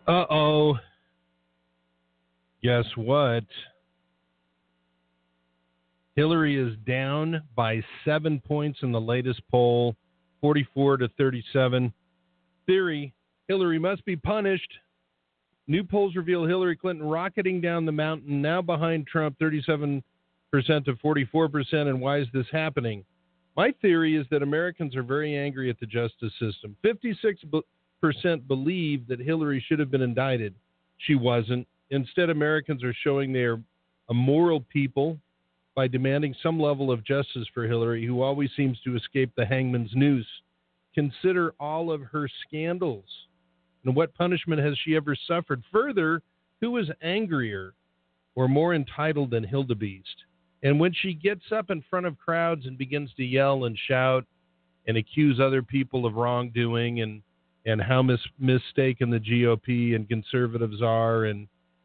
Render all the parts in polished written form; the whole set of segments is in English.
Uh-oh. Guess what? Hillary is down by 7 points in the latest poll, 44-37. Theory, Hillary must be punished. New polls reveal Hillary Clinton rocketing down the mountain, now behind Trump 37% to 44%. And why is this happening? My theory is that Americans are very angry at the justice system. 56% believe that Hillary should have been indicted. She wasn't. Instead, Americans are showing they are a moral people by demanding some level of justice for Hillary, who always seems to escape the hangman's noose. Consider all of her scandals. And what punishment has she ever suffered? Further, who is angrier or more entitled than Hildebeest? And when she gets up in front of crowds and begins to yell and shout and accuse other people of wrongdoing and how mistaken the GOP and conservatives are, and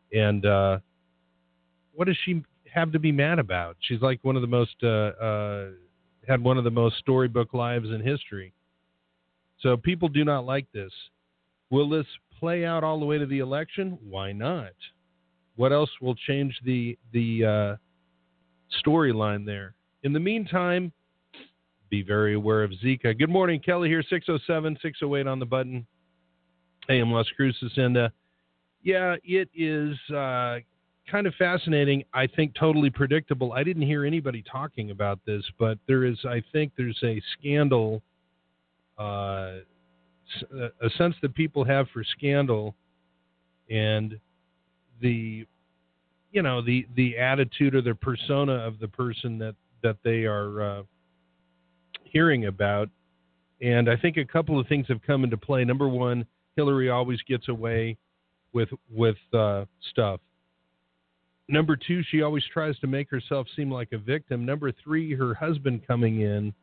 what does she have to be mad about? She's like one of the most had one of the most storybook lives in history. So people do not like this. Will this play out all the way to the election? Why not? What else will change the storyline there? In the meantime, be very aware of Zika. Good morning, Kelly here, 607-608 on the button. AM Las Cruces. And yeah, it is kind of fascinating. I think totally predictable. I didn't hear anybody talking about this, but there's a scandal, a sense that people have for scandal, and the attitude or the persona of the person that they are hearing about. And I think a couple of things have come into play. Number one, Hillary always gets away with stuff. Number two, she always tries to make herself seem like a victim. Number three, her husband coming in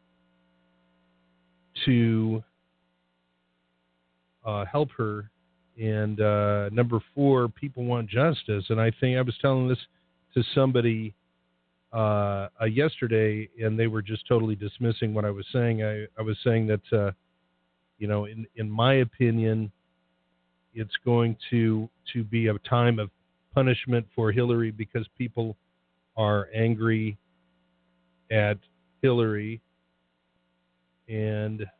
to help her. And number four, people want justice. And I think I was telling this to somebody yesterday, and they were just totally dismissing what I was saying. I was saying that, in my opinion, it's going to be a time of punishment for Hillary because people are angry at Hillary, and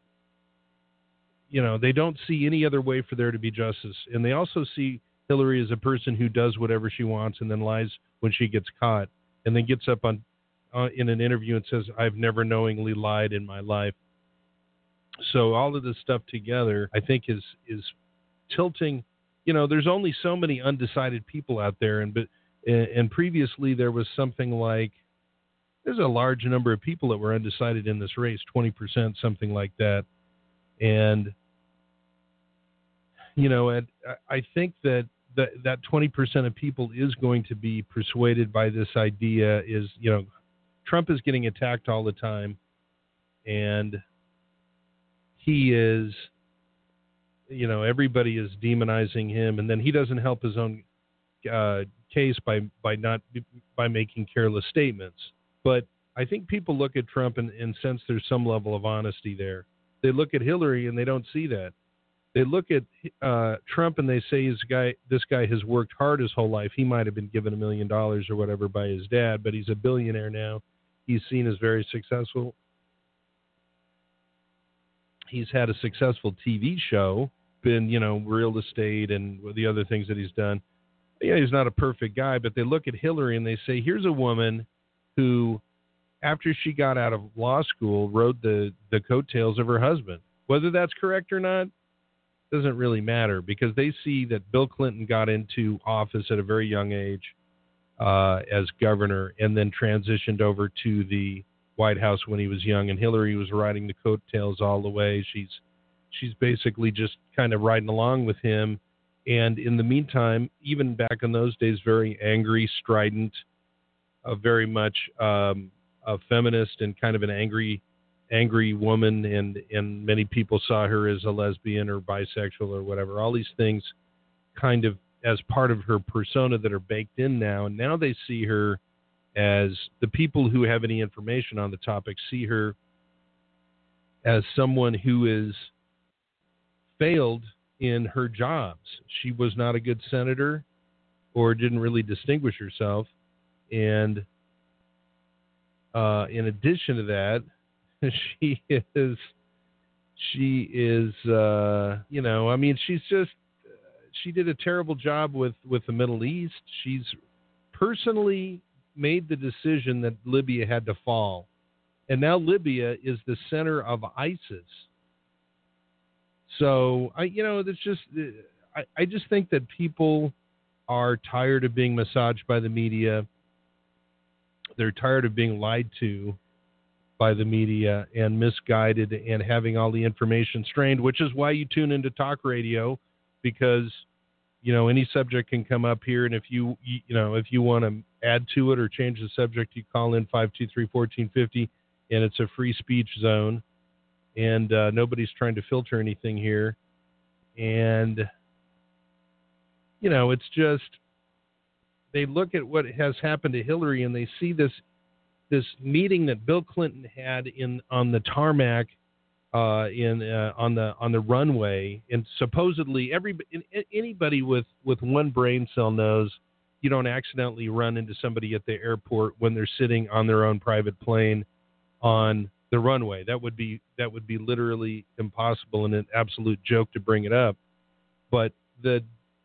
they don't see any other way for there to be justice. And they also see Hillary as a person who does whatever she wants and then lies when she gets caught, and then gets up on in an interview and says, "I've never knowingly lied in my life." So all of this stuff together, I think, is tilting. There's only so many undecided people out there, and previously there was something like, there's a large number of people that were undecided in this race, 20%, something like that. And I think that 20% of people is going to be persuaded by this idea. Is Trump is getting attacked all the time, and he is. Everybody is demonizing him, and then he doesn't help his own case by making careless statements. But I think people look at Trump and sense there's some level of honesty there. They look at Hillary and they don't see that. They look at Trump and they say this guy has worked hard his whole life. He might have been given $1 million or whatever by his dad, but he's a billionaire now. He's seen as very successful. He's had a successful TV show, been, real estate and the other things that he's done. Yeah, he's not a perfect guy, but they look at Hillary and they say, here's a woman who, after she got out of law school, rode the coattails of her husband. Whether that's correct or not doesn't really matter, because they see that Bill Clinton got into office at a very young age as governor, and then transitioned over to the White House when he was young, and Hillary was riding the coattails all the way. She's basically just kind of riding along with him. And in the meantime, even back in those days, very angry, strident, very much a feminist and kind of an angry woman, and many people saw her as a lesbian or bisexual or whatever. All these things kind of as part of her persona that are baked in now. And now they see her as, the people who have any information on the topic see her as someone who is failed in her jobs. She was not a good senator or didn't really distinguish herself. And in addition to that, she is, I mean, she did a terrible job with the Middle East. She's personally made the decision that Libya had to fall. And now Libya is the center of ISIS. So, I just think that people are tired of being massaged by the media. They're tired of being lied to by the media and misguided and having all the information strained, which is why you tune into talk radio, because, any subject can come up here. And if you want to add to it or change the subject, you call in 523-1450, and it's a free speech zone. And nobody's trying to filter anything here. And, it's just, they look at what has happened to Hillary and they see this meeting that Bill Clinton had on the tarmac on the runway, and supposedly anybody with one brain cell knows you don't accidentally run into somebody at the airport when they're sitting on their own private plane on the runway. That would be literally impossible and an absolute joke to bring it up. But the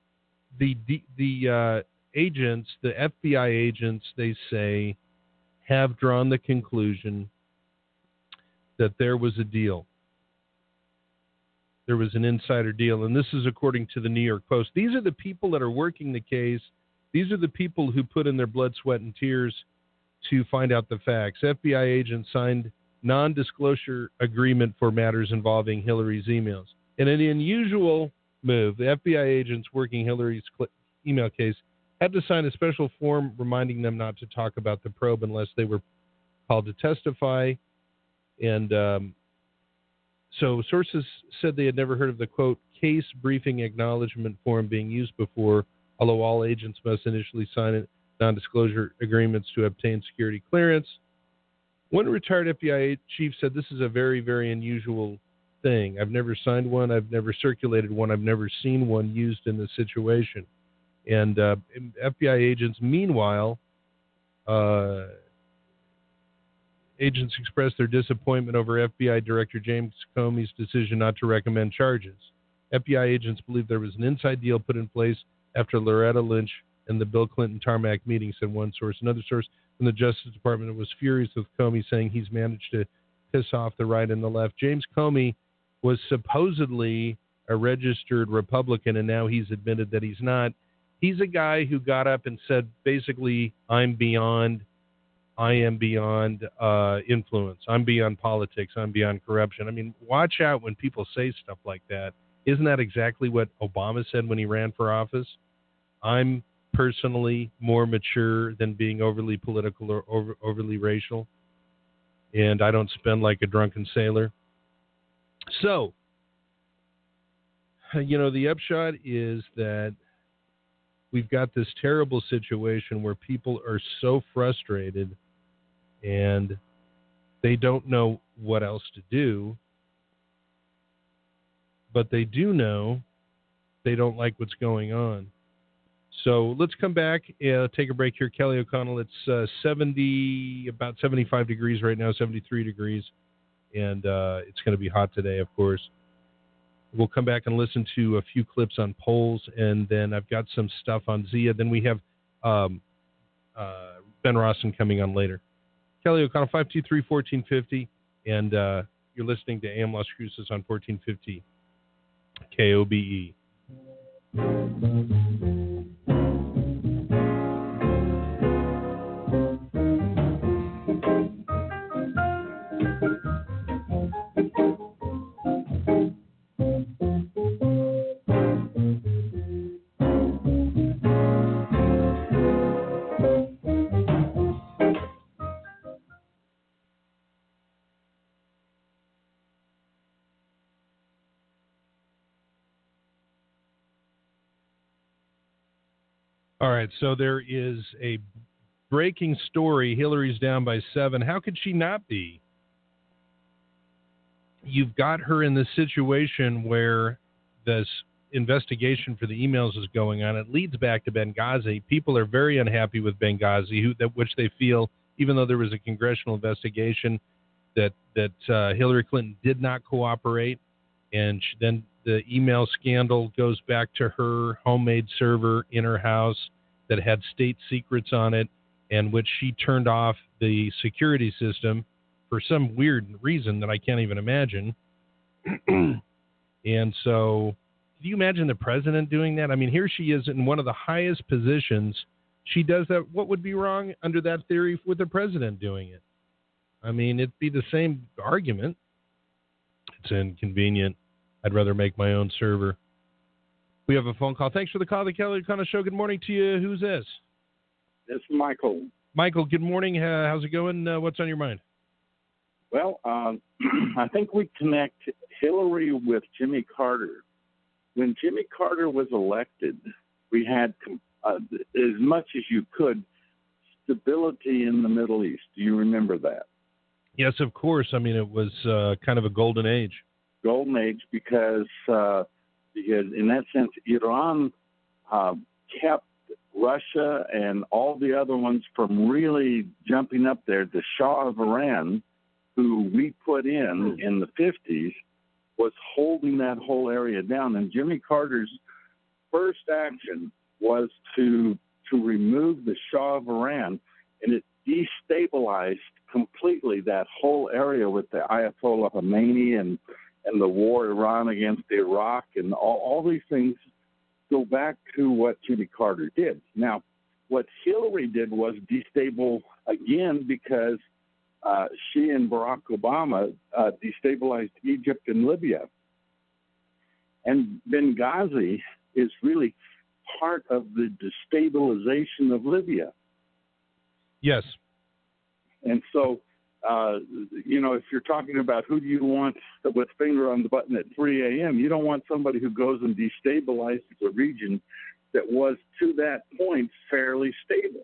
agents, the FBI agents, they say, have drawn the conclusion that there was a deal. There was an insider deal, and this is according to the New York Post. These are the people that are working the case. These are the people who put in their blood, sweat, and tears to find out the facts. FBI agents signed non-disclosure agreement for matters involving Hillary's emails. In an unusual move, the FBI agents working Hillary's email case had to sign a special form reminding them not to talk about the probe unless they were called to testify. And so sources said they had never heard of the, quote, case briefing acknowledgement form being used before, although all agents must initially sign non-disclosure agreements to obtain security clearance. One retired FBI chief said, this is a very, very unusual thing. I've never signed one. I've never circulated one. I've never seen one used in this situation. And FBI agents, meanwhile, agents expressed their disappointment over FBI Director James Comey's decision not to recommend charges. FBI agents believe there was an inside deal put in place after Loretta Lynch and the Bill Clinton tarmac meeting, said one source. Another source from the Justice Department was furious with Comey, saying he's managed to piss off the right and the left. James Comey was supposedly a registered Republican, and now he's admitted that he's not. He's a guy who got up and said, basically, I am beyond influence. I'm beyond politics. I'm beyond corruption. I mean, watch out when people say stuff like that. Isn't that exactly what Obama said when he ran for office? I'm personally more mature than being overly political or overly racial, and I don't spend like a drunken sailor. So, the upshot is that we've got this terrible situation where people are so frustrated and they don't know what else to do, but they do know they don't like what's going on. So let's come back and take a break here. Kelly O'Connell, it's about 75 degrees right now, 73 degrees, and it's going to be hot today, of course. We'll come back and listen to a few clips on polls, and then I've got some stuff on Zia. Then we have Ben Rawson coming on later. Kelly O'Connell, 523-1450, and you're listening to AM Las Cruces on 1450 KOBE. All right, so there is a breaking story. Hillary's down by 7. How could she not be? You've got her in this situation where this investigation for the emails is going on, it leads back to Benghazi. People are very unhappy with Benghazi, which they feel, even though there was a congressional investigation, that Hillary Clinton did not cooperate. And then the email scandal goes back to her homemade server in her house that had state secrets on it, and which she turned off the security system for some weird reason that I can't even imagine. And so, can you imagine the president doing that? I mean, here she is in one of the highest positions. She does that. What would be wrong under that theory with the president doing it? I mean, it'd be the same argument. It's inconvenient. I'd rather make my own server. We have a phone call. Thanks for the call, the Kelly O'Connor Show. Good morning to you. Who's this? This is Michael. Michael, good morning. How's it going? What's on your mind? Well, I think we connect Hillary with Jimmy Carter. When Jimmy Carter was elected, we had, as much as you could, stability in the Middle East. Do you remember that? Yes, of course. I mean, it was kind of a golden age. Golden age because in that sense, Iran kept Russia and all the other ones from really jumping up there. The Shah of Iran, who we put in the 50s, was holding that whole area down. And Jimmy Carter's first action was to remove the Shah of Iran, and it destabilized completely that whole area with the Ayatollah Khomeini and the war Iran against Iraq, and all these things go back to what Jimmy Carter did. Now, what Hillary did was destabilize again because she and Barack Obama destabilized Egypt and Libya. And Benghazi is really part of the destabilization of Libya. Yes. And so, if you're talking about who do you want with finger on the button at 3 a.m., you don't want somebody who goes and destabilizes a region that was, to that point, fairly stable.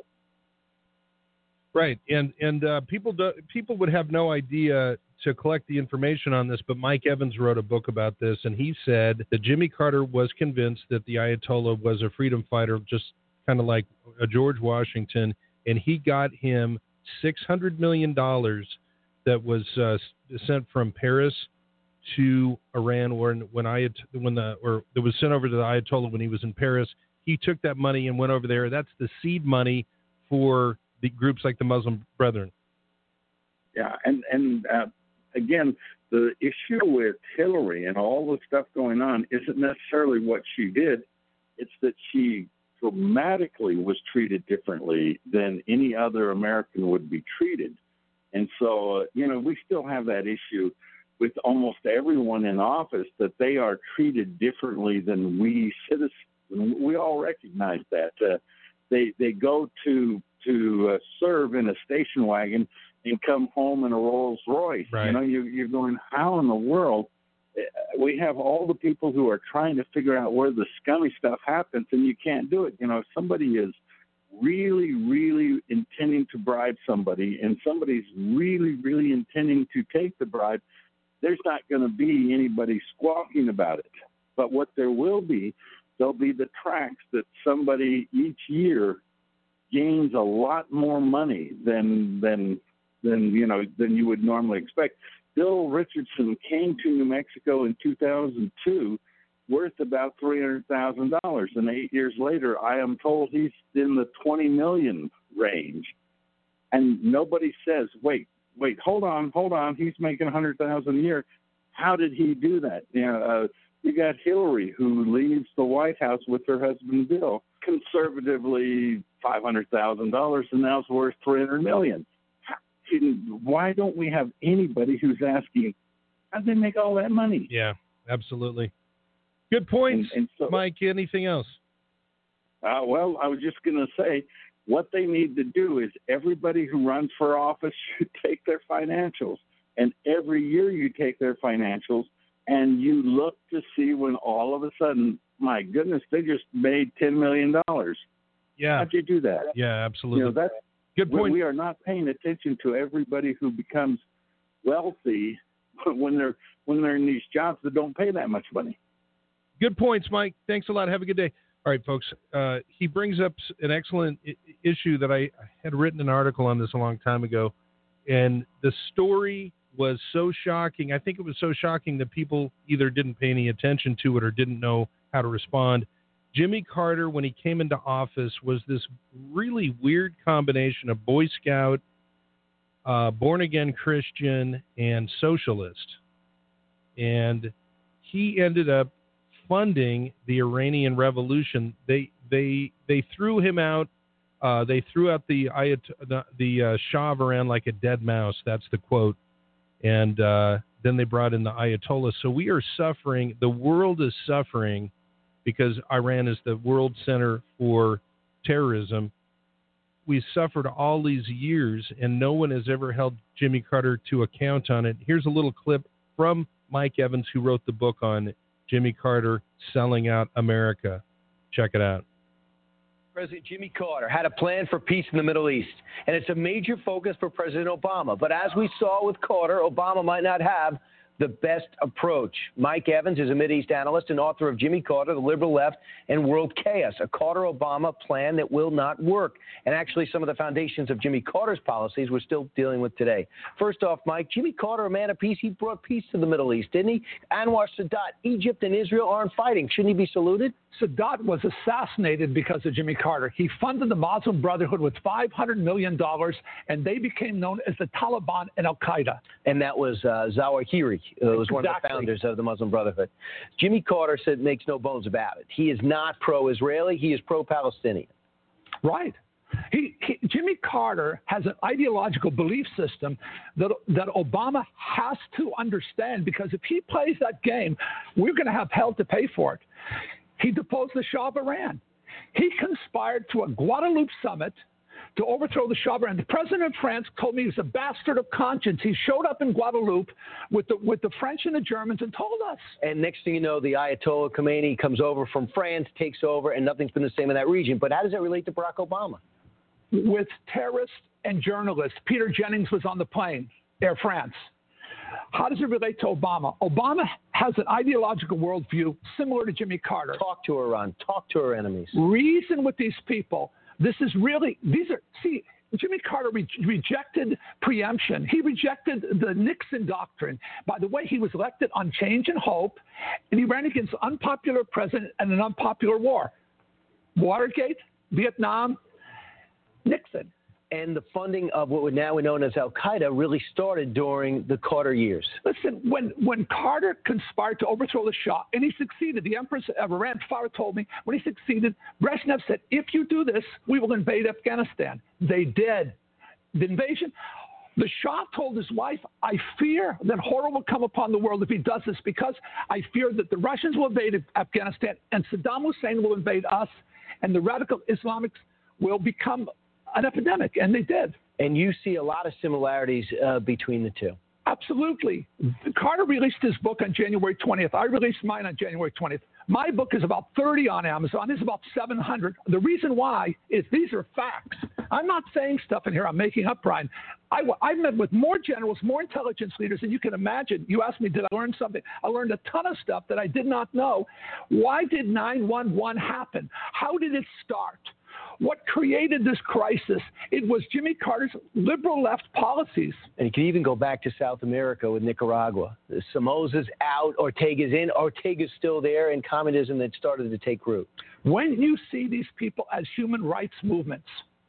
Right, and people would have no idea to collect the information on this, but Mike Evans wrote a book about this, and he said that Jimmy Carter was convinced that the Ayatollah was a freedom fighter, just kind of like a George Washington, and he got him $600 million that was sent from Paris to Iran, that was sent over to the Ayatollah when he was in Paris. He took that money and went over there. That's the seed money for the groups like the Muslim Brethren. Yeah, and again, the issue with Hillary and all the stuff going on isn't necessarily what she did. It's that she dramatically was treated differently than any other American would be treated. And so, we still have that issue with almost everyone in office, that they are treated differently than we citizens. We all recognize that. They go to serve in a station wagon and come home in a Rolls Royce. Right. You're going, how in the world? We have all the people who are trying to figure out where the scummy stuff happens, and you can't do it. If somebody is really, really intending to bribe somebody, and somebody's really, really intending to take the bribe, there's not going to be anybody squawking about it. But what there'll be the tracks that somebody each year gains a lot more money than you would normally expect. Bill Richardson came to New Mexico in 2002 worth about $300,000, and 8 years later, I am told he's in the $20 million range. And nobody says, wait, hold on, he's making $100,000 a year. How did he do that? You got Hillary, who leaves the White House with her husband Bill, conservatively $500,000, and now it's worth $300 million. Why don't we have anybody who's asking, how did they make all that money? Yeah, absolutely. Good points, and so, Mike. Anything else? Well, I was just going to say, what they need to do is everybody who runs for office should take their financials. And every year you take their financials and you look to see when all of a sudden, my goodness, they just made $10 million. Yeah. How'd you do that? Yeah, absolutely. That's good point. We are not paying attention to everybody who becomes wealthy when they're in these jobs that don't pay that much money. Good points, Mike. Thanks a lot. Have a good day. All right, folks. He brings up an excellent issue that I had written an article on this a long time ago, and the story was so shocking. I think it was so shocking that people either didn't pay any attention to it or didn't know how to respond. Jimmy Carter, when he came into office, was this really weird combination of Boy Scout, born-again Christian, and socialist. And he ended up funding the Iranian Revolution. They threw him out. They threw out the Shah of Iran like a dead mouse. That's the quote. And then they brought in the Ayatollah. So we are suffering. The world is suffering because Iran is the world center for terrorism. We suffered all these years, and no one has ever held Jimmy Carter to account on it. Here's a little clip from Mike Evans, who wrote the book on Jimmy Carter selling out America. Check it out. President Jimmy Carter had a plan for peace in the Middle East, and it's a major focus for President Obama. But as we saw with Carter, Obama might not have the best approach. Mike Evans is a Mideast analyst and author of Jimmy Carter, The Liberal Left, and World Chaos, a Carter-Obama plan that will not work. And actually, some of the foundations of Jimmy Carter's policies we're still dealing with today. First off, Mike, Jimmy Carter, a man of peace, he brought peace to the Middle East, didn't he? Anwar Sadat, Egypt and Israel aren't fighting. Shouldn't he be saluted? Sadat was assassinated because of Jimmy Carter. He funded the Muslim Brotherhood with $500 million, and they became known as the Taliban and Al-Qaeda. And that was Zawahiri, who was one of the founders of the Muslim Brotherhood. Jimmy Carter said, makes no bones about it. He is not pro-Israeli. He is pro-Palestinian. Right. Jimmy Carter has an ideological belief system that Obama has to understand, because if he plays that game, we're going to have hell to pay for it. He deposed the Shah of Iran. He conspired to a Guadeloupe summit to overthrow the Shah of Iran. The president of France told me he was a bastard of conscience. He showed up in Guadeloupe with the French and the Germans and told us. And next thing you know, the Ayatollah Khomeini comes over from France, takes over, and nothing's been the same in that region. But how does that relate to Barack Obama? With terrorists and journalists. Peter Jennings was on the plane, Air France. How does it relate to Obama? Obama has an ideological worldview similar to Jimmy Carter. Talk to Iran. Talk to our enemies. Reason with these people. Jimmy Carter rejected preemption. He rejected the Nixon doctrine. By the way, he was elected on change and hope, and he ran against an unpopular president and an unpopular war. Watergate, Vietnam, Nixon. And the funding of what would now be known as Al-Qaeda really started during the Carter years. Listen, when Carter conspired to overthrow the Shah, and he succeeded, the Empress of Iran, Farah told me, when he succeeded, Brezhnev said, if you do this, we will invade Afghanistan. They did. The invasion, the Shah told his wife, I fear that horror will come upon the world if he does this, because I fear that the Russians will invade Afghanistan and Saddam Hussein will invade us, and the radical Islamics will become an epidemic, and they did. And you see a lot of similarities between the two. Absolutely. Carter released his book on January 20th. I released mine on January 20th. My book is about 30 on Amazon. It's about 700. The reason why is these are facts. I'm not saying stuff in here I'm making up, Brian. I met with more generals, more intelligence leaders than you can imagine. You asked me, did I learn something? I learned a ton of stuff that I did not know. Why did 9/11 happen? How did it start? What created this crisis? It was Jimmy Carter's liberal left policies. And you can even go back to South America with Nicaragua. Somoza's out, Ortega's in, Ortega's still there, and communism that started to take root. When you see these people as human rights movements,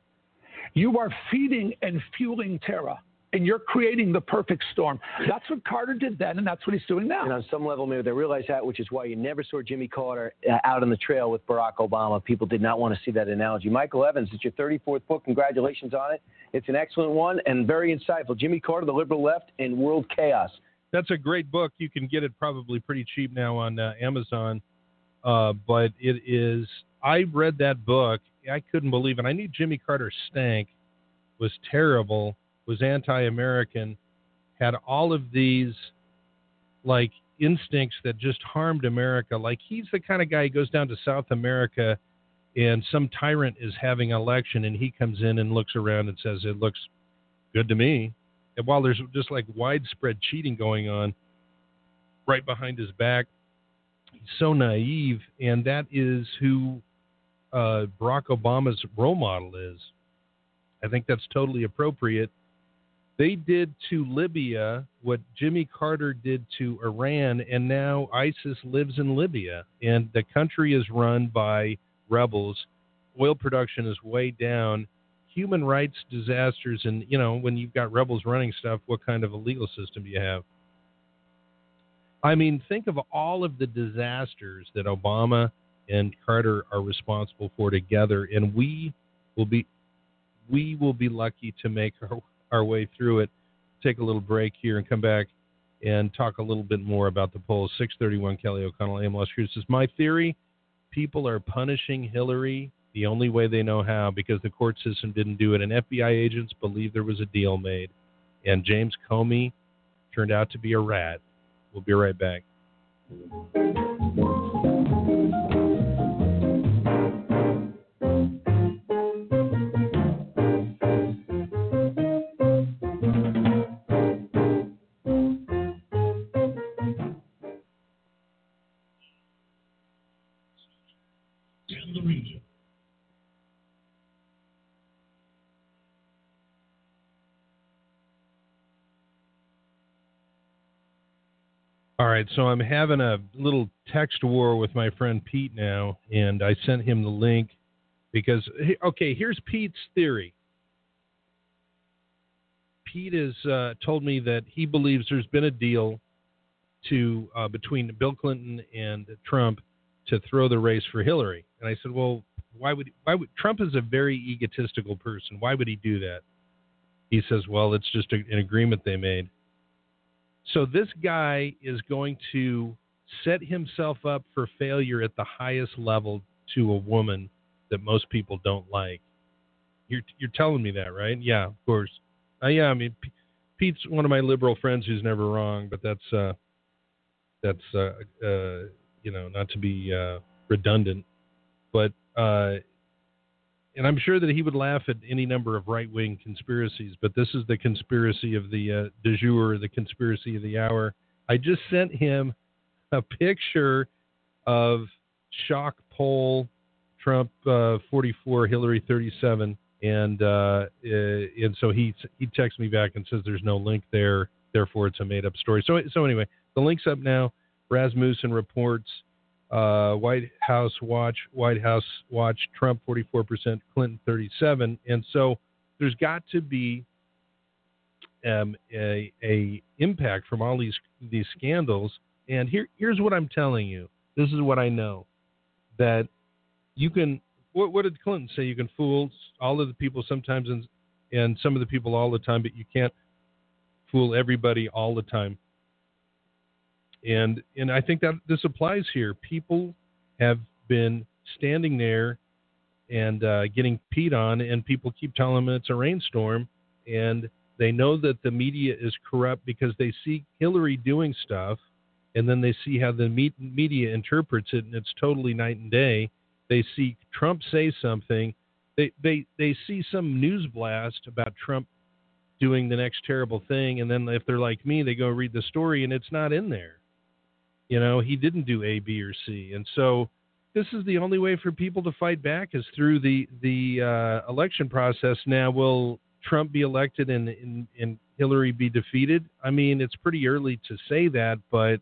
you are feeding and fueling terror. And you're creating the perfect storm. That's what Carter did then, and that's what he's doing now. And on some level, maybe they realize that, which is why you never saw Jimmy Carter out on the trail with Barack Obama. People did not want to see that analogy. Michael Evans, it's your 34th book. Congratulations on it. It's an excellent one and very insightful. Jimmy Carter, The Liberal Left, and World Chaos. That's a great book. You can get it probably pretty cheap now on Amazon. But it is, I read that book. I couldn't believe it. I knew Jimmy Carter stank, was terrible, was anti-American, had all of these like instincts that just harmed America. Like he's the kind of guy who goes down to South America and some tyrant is having an election and he comes in and looks around and says, it looks good to me. And while there's just like widespread cheating going on right behind his back, so naive, and that is who Barack Obama's role model is. I think that's totally appropriate. They did to Libya what Jimmy Carter did to Iran, and now ISIS lives in Libya, and the country is run by rebels. Oil production is way down. Human rights disasters, and, when you've got rebels running stuff, what kind of a legal system do you have? I mean, think of all of the disasters that Obama and Carter are responsible for together, and we will be lucky to make our way through it. Take a little break here and come back and talk a little bit more about the polls. 631 Kelly O'Connell, AM Las Cruces. My theory, people are punishing Hillary the only way they know how because the court system didn't do it, and FBI agents believe there was a deal made. And James Comey turned out to be a rat. We'll be right back. All right, so I'm having a little text war with my friend Pete now, and I sent him the link because, okay, here's Pete's theory. Pete has told me that he believes there's been a deal between Bill Clinton and Trump to throw the race for Hillary. And I said, well, why would Trump is a very egotistical person. Why would he do that? He says, well, it's just an agreement they made. So this guy is going to set himself up for failure at the highest level to a woman that most people don't like. You're telling me that, right? Yeah, of course. Yeah, I mean, Pete's one of my liberal friends who's never wrong, but that's not to be redundant, but and I'm sure that he would laugh at any number of right-wing conspiracies, but this is the conspiracy of the du jour, the conspiracy of the hour. I just sent him a picture of shock poll, Trump 44, Hillary 37, and so he texts me back and says there's no link there, therefore it's a made-up story. So anyway, the link's up now. Rasmussen reports. White House Watch, Trump 44%, Clinton 37%. And so there's got to be a impact from all these scandals. And here's what I'm telling you. This is what I know. That you can, what did Clinton say? You can fool all of the people sometimes and some of the people all the time, but you can't fool everybody all the time. And I think that this applies here. People have been standing there and getting peed on, and people keep telling them it's a rainstorm, and they know that the media is corrupt because they see Hillary doing stuff, and then they see how the media interprets it, and it's totally night and day. They see Trump say something. They see some news blast about Trump doing the next terrible thing, and then if they're like me, they go read the story, and it's not in there. He didn't do A, B, or C. And so this is the only way for people to fight back is through the election process. Now, will Trump be elected and Hillary be defeated? I mean, it's pretty early to say that, but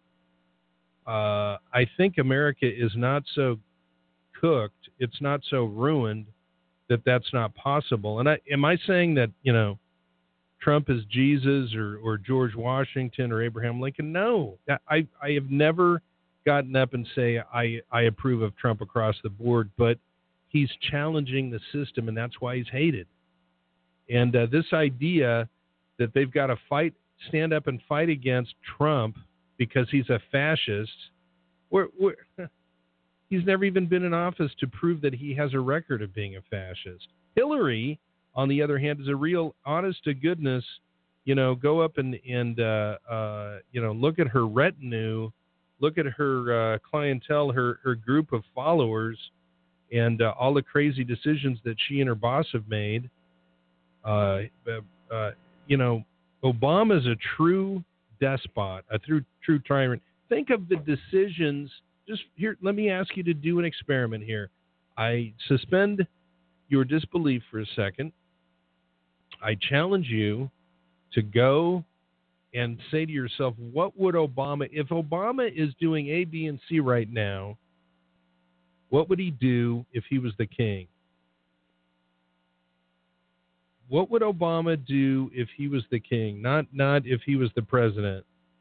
I think America is not so cooked, it's not so ruined that that's not possible. And am I saying that, Trump is Jesus or George Washington or Abraham Lincoln? No. I have never gotten up and say I approve of Trump across the board, but he's challenging the system, and that's why he's hated. And this idea that they've got to stand up and fight against Trump because he's a fascist, he's never even been in office to prove that he has a record of being a fascist. Hillary, on the other hand, is a real honest to goodness, go up and look at her retinue, look at her clientele, her group of followers, and all the crazy decisions that she and her boss have made. Obama's a true despot, a true tyrant. Think of the decisions just here, let me ask you to do an experiment here. I suspend your disbelief for a second. I challenge you to go and say to yourself, what would Obama, if Obama is doing A, B, and C right now, what would he do if he was the king? What would Obama do if he was the king, not if he was the president?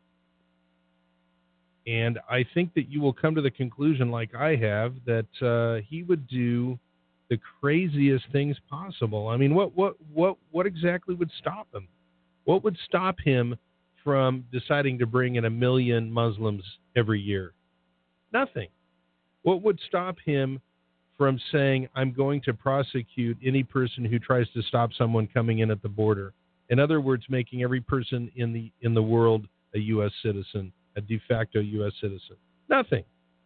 And I think that you will come to the conclusion, like I have, that he would do the craziest things possible. I mean, what exactly would stop him? What would stop him from deciding to bring in 1 million Muslims every year? Nothing. What would stop him from saying, I'm going to prosecute any person who tries to stop someone coming in at the border? In other words, making every person in the world a U.S. citizen, a de facto U.S. citizen. Nothing.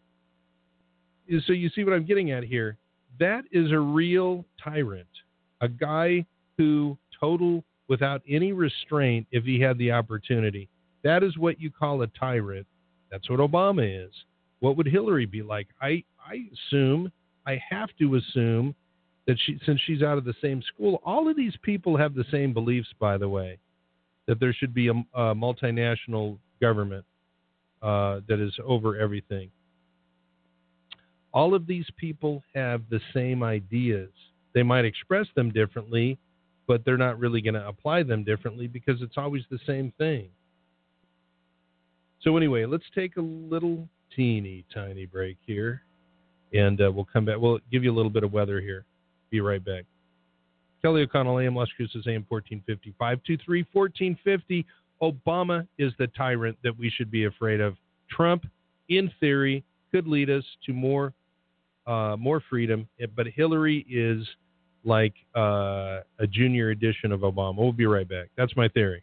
So you see what I'm getting at here? That is a real tyrant, a guy who without any restraint if he had the opportunity. That is what you call a tyrant. That's what Obama is. What would Hillary be like? I have to assume that since she's out of the same school, all of these people have the same beliefs, by the way, that there should be a multinational government that is over everything. All of these people have the same ideas. They might express them differently, but they're not really going to apply them differently because it's always the same thing. So anyway, let's take a little teeny tiny break here, and we'll come back. We'll give you a little bit of weather here. Be right back. Kelly O'Connell, AM Las Cruces, AM 1450, 523-1450. Obama is the tyrant that we should be afraid of. Trump, in theory, could lead us to more freedom, but Hillary is like a junior edition of Obama. We'll be right back. That's my theory.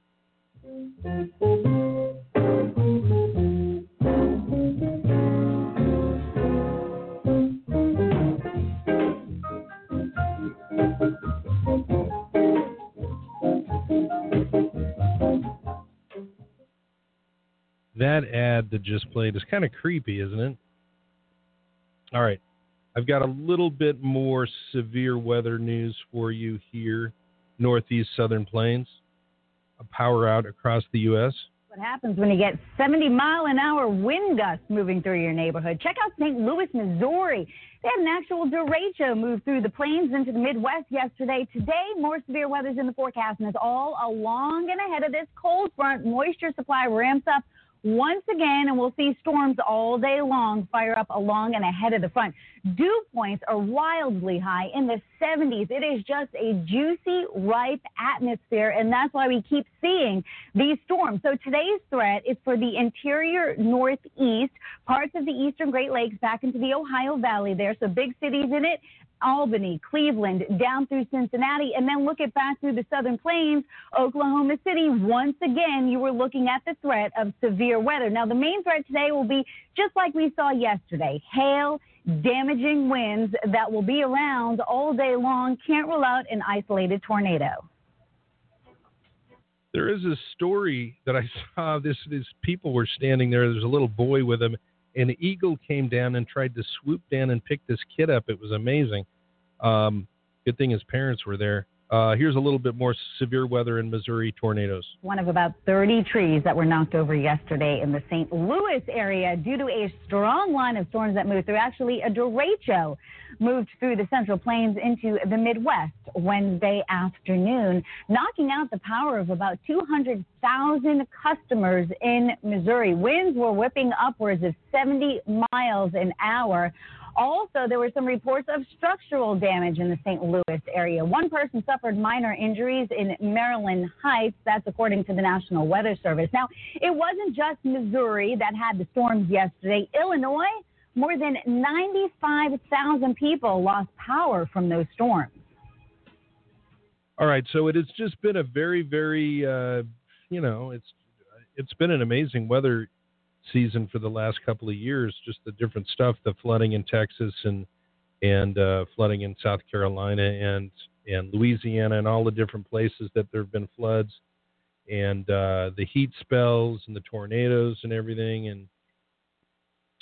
That ad that just played is kind of creepy, isn't it? All right. I've got a little bit more severe weather news for you here, Northeast Southern Plains. A power out across the U.S. What happens when you get 70-mile-an-hour wind gusts moving through your neighborhood? Check out St. Louis, Missouri. They had an actual derecho move through the plains into the Midwest yesterday. Today, more severe weather's in the forecast, and it's all along and ahead of this cold front. Moisture supply ramps up once again, and we'll see storms all day long fire up along and ahead of the front. Dew points are wildly high in the 70s. It is just a juicy, ripe atmosphere, and that's why we keep seeing these storms. So today's threat is for the interior northeast, parts of the eastern Great Lakes back into the Ohio Valley there, so big cities in it. Albany, Cleveland, down through Cincinnati, and then look at back through the Southern Plains, Oklahoma City. Once again, you were looking at the threat of severe weather. Now, the main threat today will be just like we saw yesterday, hail, damaging winds that will be around all day long. Can't rule out an isolated tornado. There is a story that I saw. These people were standing there. There's a little boy with them. An eagle came down and tried to swoop down and pick this kid up. It was amazing. Good thing his parents were there. Here's a little bit more severe weather in Missouri, tornadoes. One of about 30 trees that were knocked over yesterday in the St. Louis area due to a strong line of storms that moved through. Actually, a derecho moved through the Central Plains into the Midwest Wednesday afternoon, knocking out the power of about 200,000 customers in Missouri. Winds were whipping upwards of 70 miles an hour. Also, there were some reports of structural damage in the St. Louis area. One person suffered minor injuries in Maryland Heights. That's according to the National Weather Service. Now, it wasn't just Missouri that had the storms yesterday. Illinois, more than 95,000 people lost power from those storms. All right, so it has just been a very, very, it's been an amazing weather season for the last couple of years. Just the different stuff, the flooding in Texas and flooding in South Carolina and Louisiana and all the different places that there have been floods, and the heat spells and the tornadoes and everything. And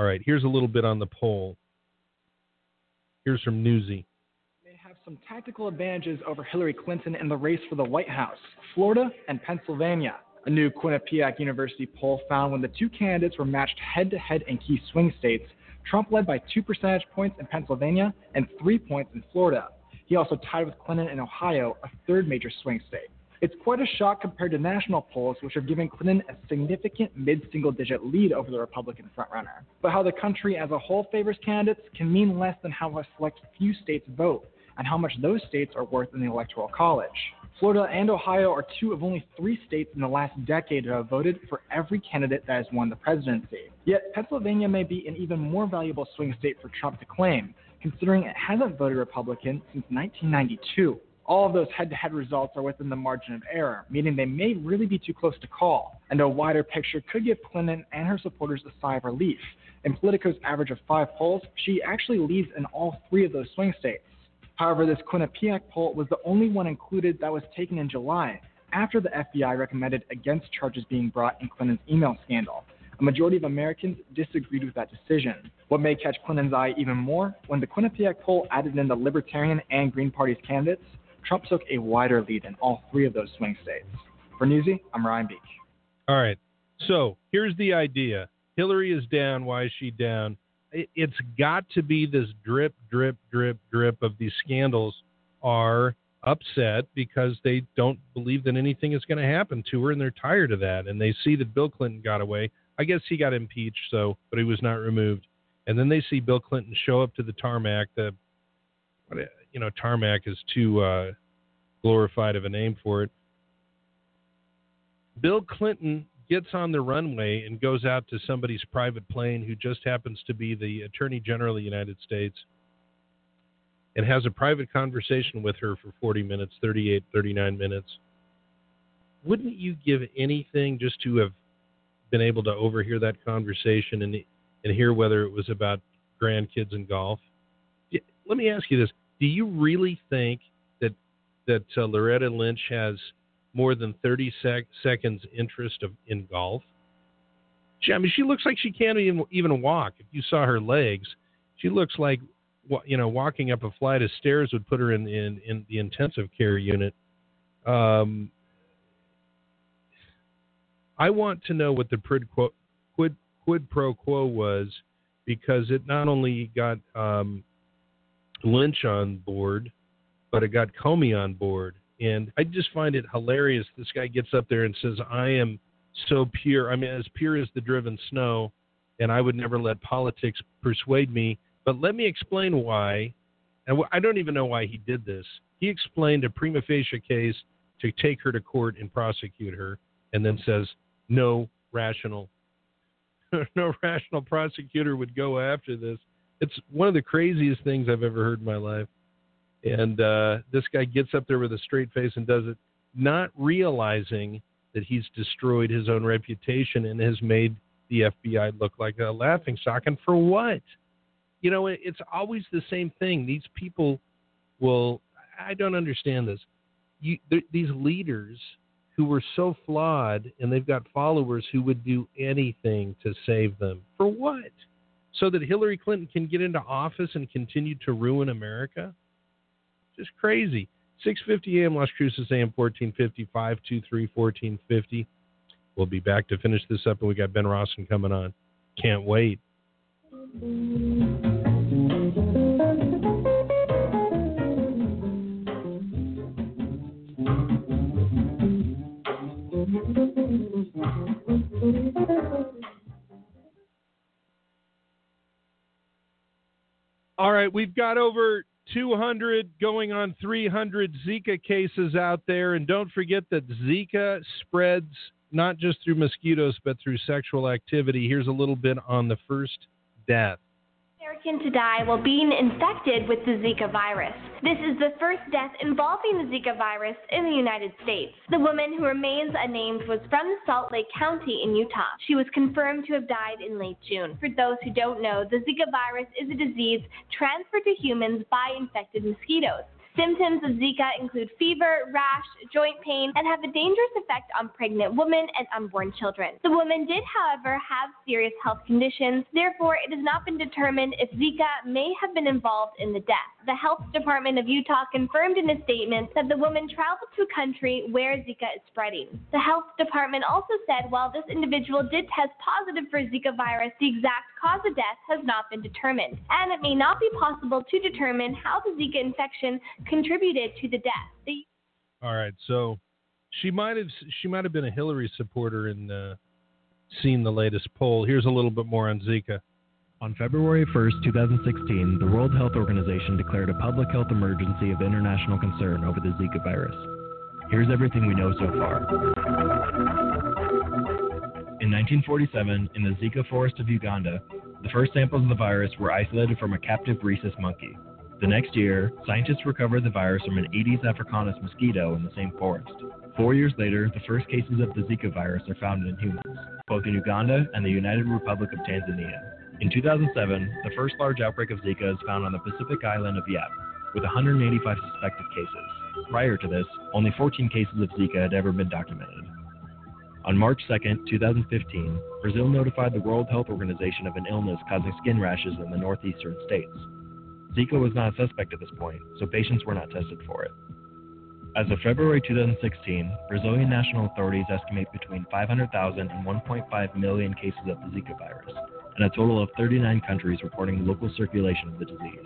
All right, here's a little bit on the poll. Here's from Newsy. May have some tactical advantages over Hillary Clinton in the race for the White House, Florida and Pennsylvania. A new Quinnipiac University poll found when the two candidates were matched head-to-head in key swing states, Trump led by 2 percentage points in Pennsylvania and 3 points in Florida. He also tied with Clinton in Ohio, a third major swing state. It's quite a shock compared to national polls, which have given Clinton a significant mid-single-digit lead over the Republican frontrunner. But how the country as a whole favors candidates can mean less than how a select few states vote and how much those states are worth in the Electoral College. Florida and Ohio are 2 of only 3 states in the last decade that have voted for every candidate that has won the presidency. Yet Pennsylvania may be an even more valuable swing state for Trump to claim, considering it hasn't voted Republican since 1992. All of those head-to-head results are within the margin of error, meaning they may really be too close to call, and a wider picture could give Clinton and her supporters a sigh of relief. In Politico's average of 5 polls, she actually leads in all 3 of those swing states. However, this Quinnipiac poll was the only one included that was taken in July, after the FBI recommended against charges being brought in Clinton's email scandal. A majority of Americans disagreed with that decision. What may catch Clinton's eye even more, when the Quinnipiac poll added in the Libertarian and Green Party's candidates, Trump took a wider lead in all 3 of those swing states. For Newsy, I'm Ryan Beach. All right. So here's the idea. Hillary is down. Why is she down? It's got to be this drip, drip, drip, drip of these scandals are upset because they don't believe that anything is going to happen to her, and they're tired of that. And they see that Bill Clinton got away. I guess he got impeached, but he was not removed. And then they see Bill Clinton show up to the tarmac. Tarmac is too glorified of a name for it. Bill Clinton gets on the runway and goes out to somebody's private plane who just happens to be the Attorney General of the United States and has a private conversation with her for 40 minutes, 38, 39 minutes. Wouldn't you give anything just to have been able to overhear that conversation and hear whether it was about grandkids and golf? Let me ask you this. Do you really think that Loretta Lynch has more than 30 seconds interest in golf? She looks like she can't even walk. If you saw her legs, she looks like walking up a flight of stairs would put her in the intensive care unit. I want to know what the quid pro quo was, because it not only got Lynch on board, but it got Comey on board. And I just find it hilarious. This guy gets up there and says, I am so pure. I mean, as pure as the driven snow, and I would never let politics persuade me. But let me explain why. And I don't even know why he did this. He explained a prima facie case to take her to court and prosecute her, and then says, no rational prosecutor would go after this. It's one of the craziest things I've ever heard in my life. And this guy gets up there with a straight face and does it, not realizing that he's destroyed his own reputation and has made the FBI look like a laughingstock. And for what? It's always the same thing. These people I don't understand this. These leaders who were so flawed, and they've got followers who would do anything to save them. For what? So that Hillary Clinton can get into office and continue to ruin America? Just crazy. 6:50 a.m. Las Cruces, AM 1450, 523-1450. We'll be back to finish this up, and we got Ben Rawson coming on. Can't wait. All right, we've got over 200 going on 300 Zika cases out there. And don't forget that Zika spreads not just through mosquitoes, but through sexual activity. Here's a little bit on the first death. American to die while being infected with the Zika virus. This is the first death involving the Zika virus in the United States. The woman, who remains unnamed, was from Salt Lake County in Utah. She was confirmed to have died in late June. For those who don't know, the Zika virus is a disease transferred to humans by infected mosquitoes. Symptoms of Zika include fever, rash, joint pain, and have a dangerous effect on pregnant women and unborn children. The woman did, however, have serious health conditions. Therefore, it has not been determined if Zika may have been involved in the death. The Health Department of Utah confirmed in a statement that the woman traveled to a country where Zika is spreading. The Health Department also said while this individual did test positive for Zika virus, the exact cause of death has not been determined, and it may not be possible to determine how the Zika infection contributed to the death. All right, so she might have been a Hillary supporter and seen the latest poll. Here's a little bit more on Zika. On February 1st, 2016, the World Health Organization declared a public health emergency of international concern over the Zika virus. Here's everything we know so far. In 1947, in the Zika forest of Uganda, the first samples of the virus were isolated from a captive rhesus monkey. The next year, scientists recovered the virus from an Aedes africanus mosquito in the same forest. 4 years later, the first cases of the Zika virus are found in humans, both in Uganda and the United Republic of Tanzania. In 2007, the first large outbreak of Zika is found on the Pacific island of Yap, with 185 suspected cases. Prior to this, only 14 cases of Zika had ever been documented. On March 2, 2015, Brazil notified the World Health Organization of an illness causing skin rashes in the northeastern states. Zika was not a suspect at this point, so patients were not tested for it. As of February 2016, Brazilian national authorities estimate between 500,000 and 1.5 million cases of the Zika virus, and a total of 39 countries reporting local circulation of the disease.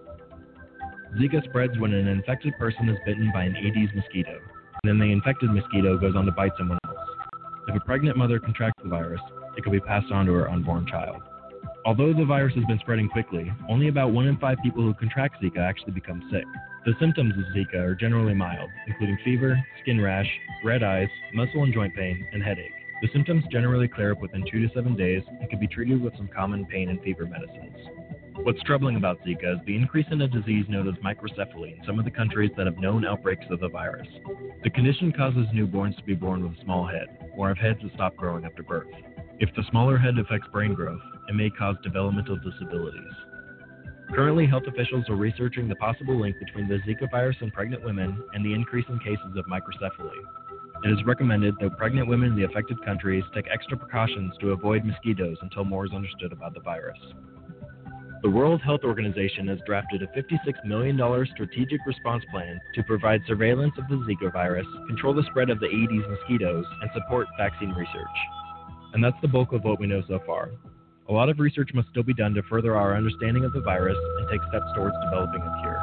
Zika spreads when an infected person is bitten by an Aedes mosquito, and then the infected mosquito goes on to bite someone else. If a pregnant mother contracts the virus, it can be passed on to her unborn child. Although the virus has been spreading quickly, only about 1 in 5 people who contract Zika actually become sick. The symptoms of Zika are generally mild, including fever, skin rash, red eyes, muscle and joint pain, and headache. The symptoms generally clear up within 2 to 7 days and can be treated with some common pain and fever medicines. What's troubling about Zika is the increase in a disease known as microcephaly in some of the countries that have known outbreaks of the virus. The condition causes newborns to be born with a small head, or have heads that stop growing after birth. If the smaller head affects brain growth, it may cause developmental disabilities. Currently, health officials are researching the possible link between the Zika virus in pregnant women and the increase in cases of microcephaly. It is recommended that pregnant women in the affected countries take extra precautions to avoid mosquitoes until more is understood about the virus. The World Health Organization has drafted a $56 million strategic response plan to provide surveillance of the Zika virus, control the spread of the Aedes mosquitoes, and support vaccine research. And that's the bulk of what we know so far. A lot of research must still be done to further our understanding of the virus and take steps towards developing a cure.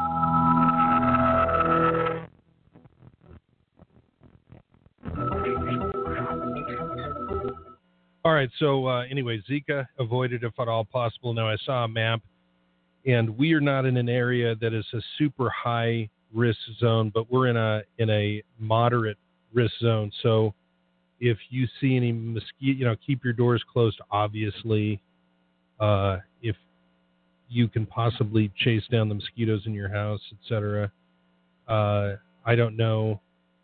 All right, so anyway, Zika avoided if at all possible. Now, I saw a map, and we are not in an area that is a super high risk zone, but we're in a moderate risk zone. So if you see any mosquito, keep your doors closed, obviously. If you can possibly chase down the mosquitoes in your house, etc. I don't know.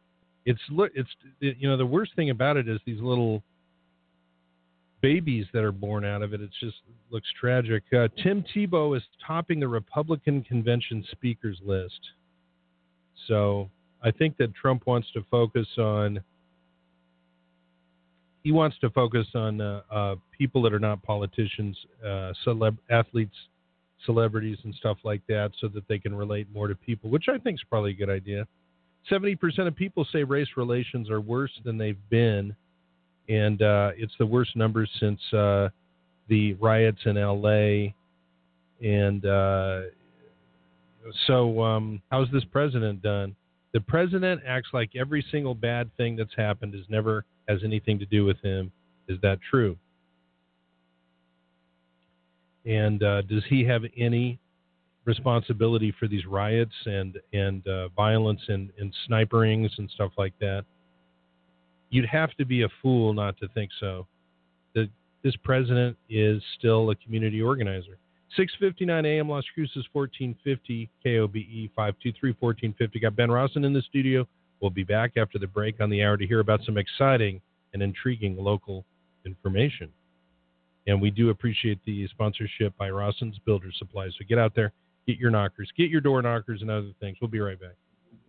The worst thing about it is these little babies that are born out of it. It just looks tragic. Tim Tebow is topping the Republican convention speakers list. So I think that Trump wants to focus on people that are not politicians, athletes, celebrities, and stuff like that, so that they can relate more to people, which I think is probably a good idea. 70% of people say race relations are worse than they've been, and it's the worst numbers since the riots in L.A. And so how's this president done? The president acts like every single bad thing that's happened never has anything to do with him. Is that true? And does he have any responsibility for these riots and violence and sniperings and stuff like that? You'd have to be a fool not to think so. This president is still a community organizer. 6:59 a.m. Las Cruces, 1450 KOBE 523-1450. Got Ben Rawson in the studio. We'll be back after the break on the hour to hear about some exciting and intriguing local information. And we do appreciate the sponsorship by Rawson's Builder Supplies. So get out there, get your knockers, get your door knockers and other things. We'll be right back.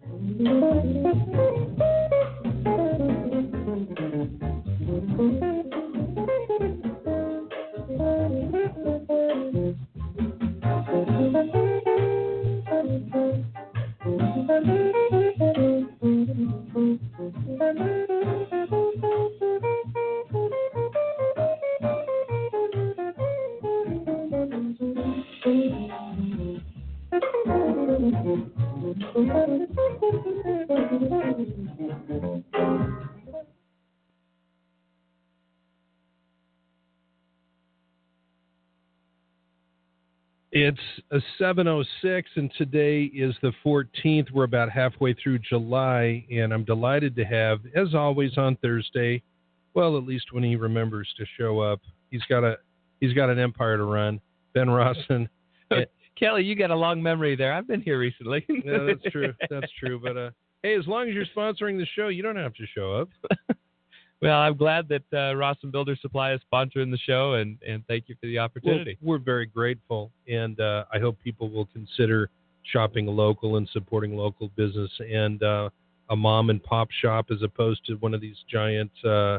It's a 7:06, and today is the 14th. We're about halfway through July, and I'm delighted to have, as always on Thursday, well, at least when he remembers to show up, he's got an empire to run. Ben Rawson. Kelly, you got a long memory there. I've been here recently. Yeah, that's true. That's true. But hey, as long as you're sponsoring the show, you don't have to show up. Well, I'm glad that Rawson Builder Supply is sponsoring the show, and thank you for the opportunity. Well, we're very grateful, and I hope people will consider shopping local and supporting local business and a mom and pop shop as opposed to one of these giant,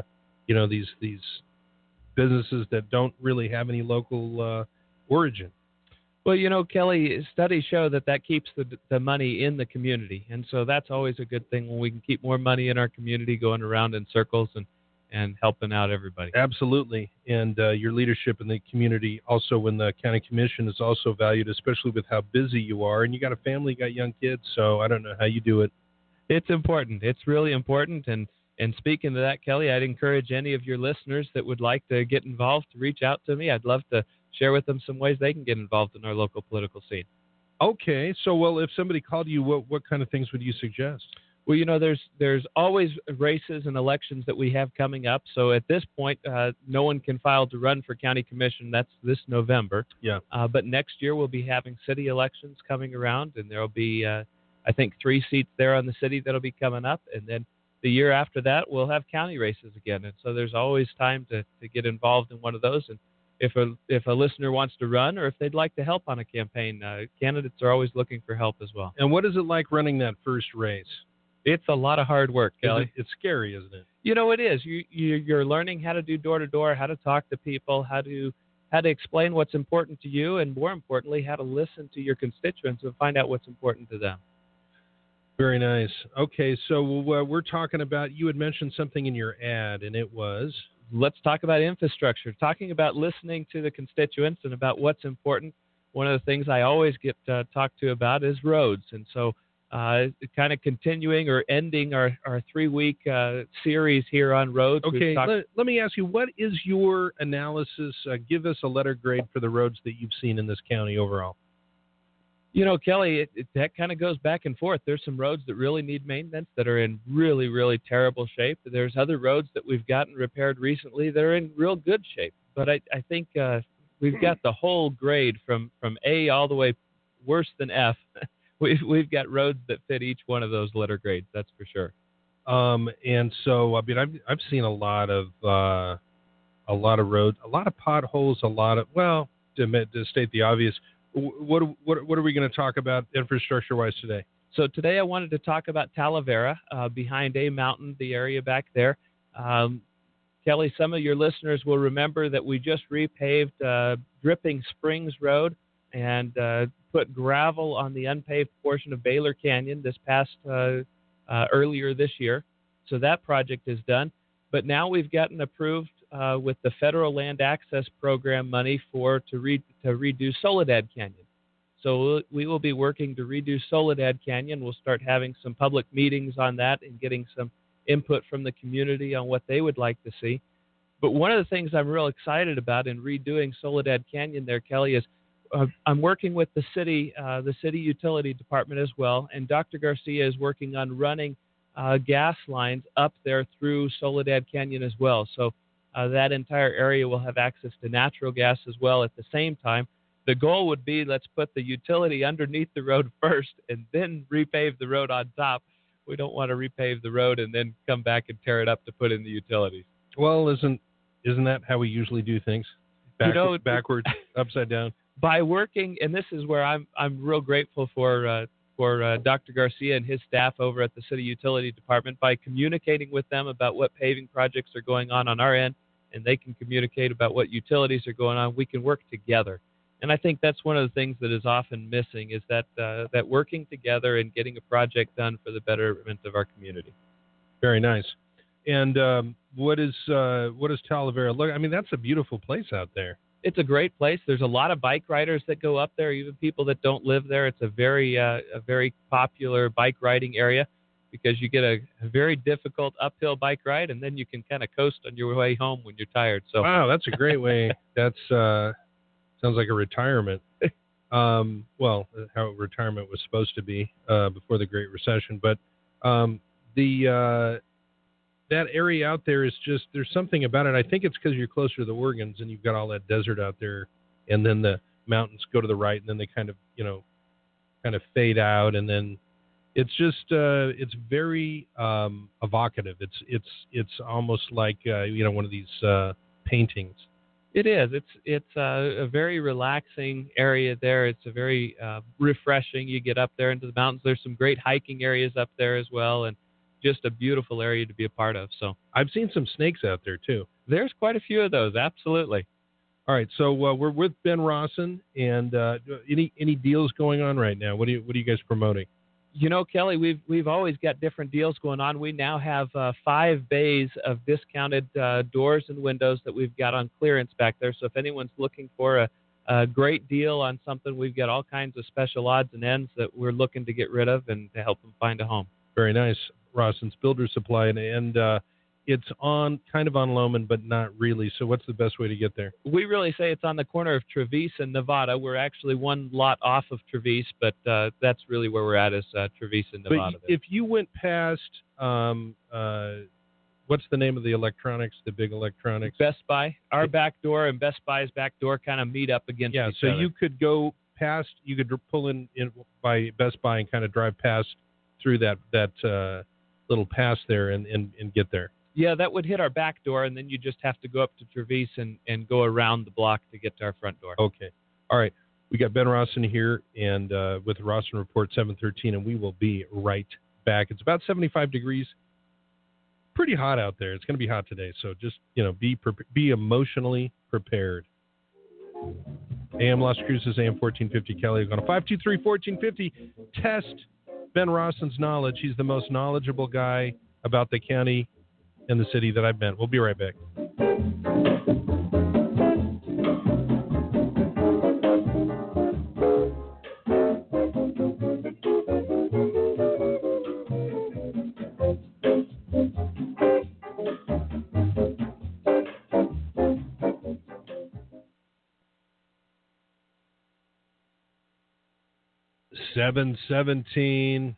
these businesses that don't really have any local origin. Well, Kelly, studies show that keeps the money in the community. And so that's always a good thing when we can keep more money in our community going around in circles and helping out everybody. Absolutely. And your leadership in the community, also in the county commission, is also valued, especially with how busy you are. And you got a family, got young kids, so I don't know how you do it. It's important. It's really important. And speaking to that, Kelly, I'd encourage any of your listeners that would like to get involved to reach out to me. I'd love to share with them some ways they can get involved in our local political scene. Okay. So, well, if somebody called you, what kind of things would you suggest? Well, there's always races and elections that we have coming up. So at this point, no one can file to run for county commission. That's this November. Yeah. But next year we'll be having city elections coming around, and there'll be, I think, 3 seats there on the city that'll be coming up. And then the year after that, we'll have county races again. And so there's always time to get involved in one of those. And if a listener wants to run or if they'd like to help on a campaign, candidates are always looking for help as well. And what is it like running that first race? It's a lot of hard work, Kelly. It's scary, isn't it? It is. You're learning how to do door-to-door, how to talk to people, how to explain what's important to you, and more importantly, how to listen to your constituents and find out what's important to them. Very nice. Okay, so we're talking about, you had mentioned something in your ad, and it was... Let's talk about infrastructure, talking about listening to the constituents and about what's important. One of the things I always get talked to about is roads. And so kind of continuing or ending our 3-week series here on roads. Okay, let me ask you, what is your analysis? Give us a letter grade for the roads that you've seen in this county overall. Kelly, that kind of goes back and forth. There's some roads that really need maintenance that are in really, really terrible shape. There's other roads that we've gotten repaired recently that are in real good shape. But I think we've got the whole grade from A all the way worse than F. We've got roads that fit each one of those letter grades. That's for sure. And so, I mean, I've seen a lot of roads, a lot of potholes, to state the obvious. What are we going to talk about infrastructure-wise today? So today I wanted to talk about Talavera, behind A Mountain, the area back there. Kelly, some of your listeners will remember that we just repaved Dripping Springs Road and put gravel on the unpaved portion of Baylor Canyon this past earlier this year. So that project is done. But now we've gotten approved with the Federal Land Access Program money to redo Soledad Canyon. So we will be working to redo Soledad Canyon. We'll start having some public meetings on that and getting some input from the community on what they would like to see. But one of the things I'm real excited about in redoing Soledad Canyon there, Kelly, is I'm working with the city utility department as well, and Dr. Garcia is working on running gas lines up there through Soledad Canyon as well. So that entire area will have access to natural gas as well at the same time. The goal would be, let's put the utility underneath the road first and then repave the road on top. We don't want to repave the road and then come back and tear it up to put in the utilities. Well, isn't that how we usually do things? Backwards, upside down. By working, and this is where I'm real grateful for Dr. Garcia and his staff over at the City Utility Department, by communicating with them about what paving projects are going on our end, and they can communicate about what utilities are going on. We can work together. And I think that's one of the things that is often missing, is that working together and getting a project done for the betterment of our community. Very nice. And what does Talavera look? I mean, that's a beautiful place out there. It's a great place. There's a lot of bike riders that go up there, even people that don't live there. It's a very popular bike riding area, because you get a very difficult uphill bike ride, and then you can kind of coast on your way home when you're tired. So wow, that's a great way. That's sounds like a retirement. Well, how retirement was supposed to be before the Great Recession. But that area out there is just, there's something about it. I think it's because you're closer to the Oregons and you've got all that desert out there, and then the mountains go to the right, and then they kind of fade out, and then it's just it's very evocative. It's almost like one of these paintings. It is. It's a very relaxing area there. It's a very refreshing. You get up there into the mountains. There's some great hiking areas up there as well, and just a beautiful area to be a part of. So I've seen some snakes out there too. There's quite a few of those. Absolutely. All right. So we're with Ben Rawson, and any deals going on right now? What are you guys promoting? You know, Kelly, we've always got different deals going on. We now have 5 bays of discounted doors and windows that we've got on clearance back there. So if anyone's looking for a great deal on something, we've got all kinds of special odds and ends that we're looking to get rid of and to help them find a home. Very nice. Rawson's Builder Supply, and it's kind of on Lohman, but not really. So what's the best way to get there? We really say it's on the corner of Travis and Nevada. We're actually one lot off of Travis, but that's really where we're at, is Travis and Nevada. But if you went past, what's the name of the electronics, the big electronics? Best Buy. Our back door and Best Buy's back door kind of meet up against each other. Yeah, so you could go past, you could pull in by Best Buy and kind of drive past through that little pass there and get there. Yeah, that would hit our back door, and then you just have to go up to Travis and go around the block to get to our front door. Okay. All right. We got Ben Rawson here and with the Rawson Report 713, and we will be right back. It's about 75 degrees. Pretty hot out there. It's going to be hot today, so just be emotionally prepared. AM Las Cruces, AM 1450 Kelly. On a 523-1450, test Ben Rawson's knowledge. He's the most knowledgeable guy about the county and the city that I've been. We'll be right back. $7.17.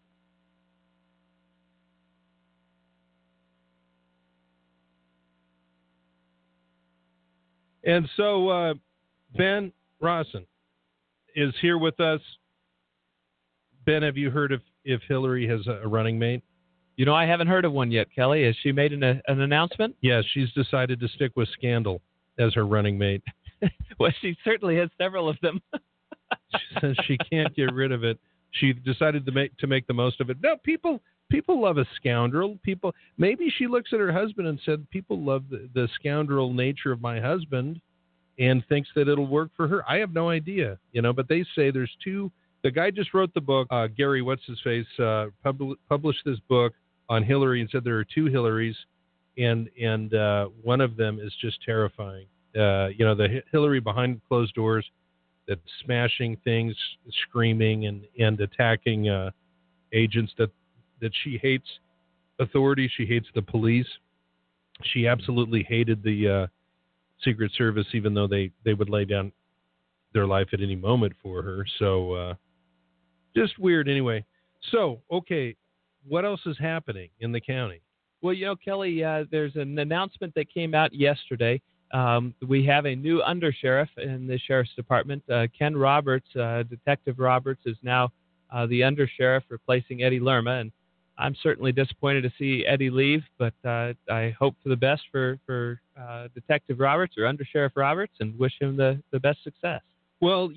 And so Ben Rawson is here with us. Ben, have you heard if Hillary has a running mate? You know, I haven't heard of one yet, Kelly. Has she made an announcement? Yes, she's decided to stick with Scandal as her running mate. Well, she certainly has several of them. She says she can't get rid of it. She decided to make the most of it. No, people love a scoundrel. Maybe she looks at her husband and said, people love the scoundrel nature of my husband and thinks that it'll work for her. I have no idea, but they say there's two. The guy just wrote the book, Gary, what's-his-face, published this book on Hillary and said there are 2 Hillarys, and one of them is just terrifying. The Hillary behind closed doors that's smashing things, screaming and attacking agents that she hates authority. She hates the police. She absolutely hated the Secret Service, even though they would lay down their life at any moment for her. So just weird anyway. So, okay, what else is happening in the county? Well, Kelly, there's an announcement that came out yesterday. We have a new undersheriff in the sheriff's department. Ken Roberts, Detective Roberts, is now the undersheriff, replacing Eddie Lerma. And I'm certainly disappointed to see Eddie leave, but I hope for the best for Detective Roberts or Undersheriff Roberts and wish him the best success. Well,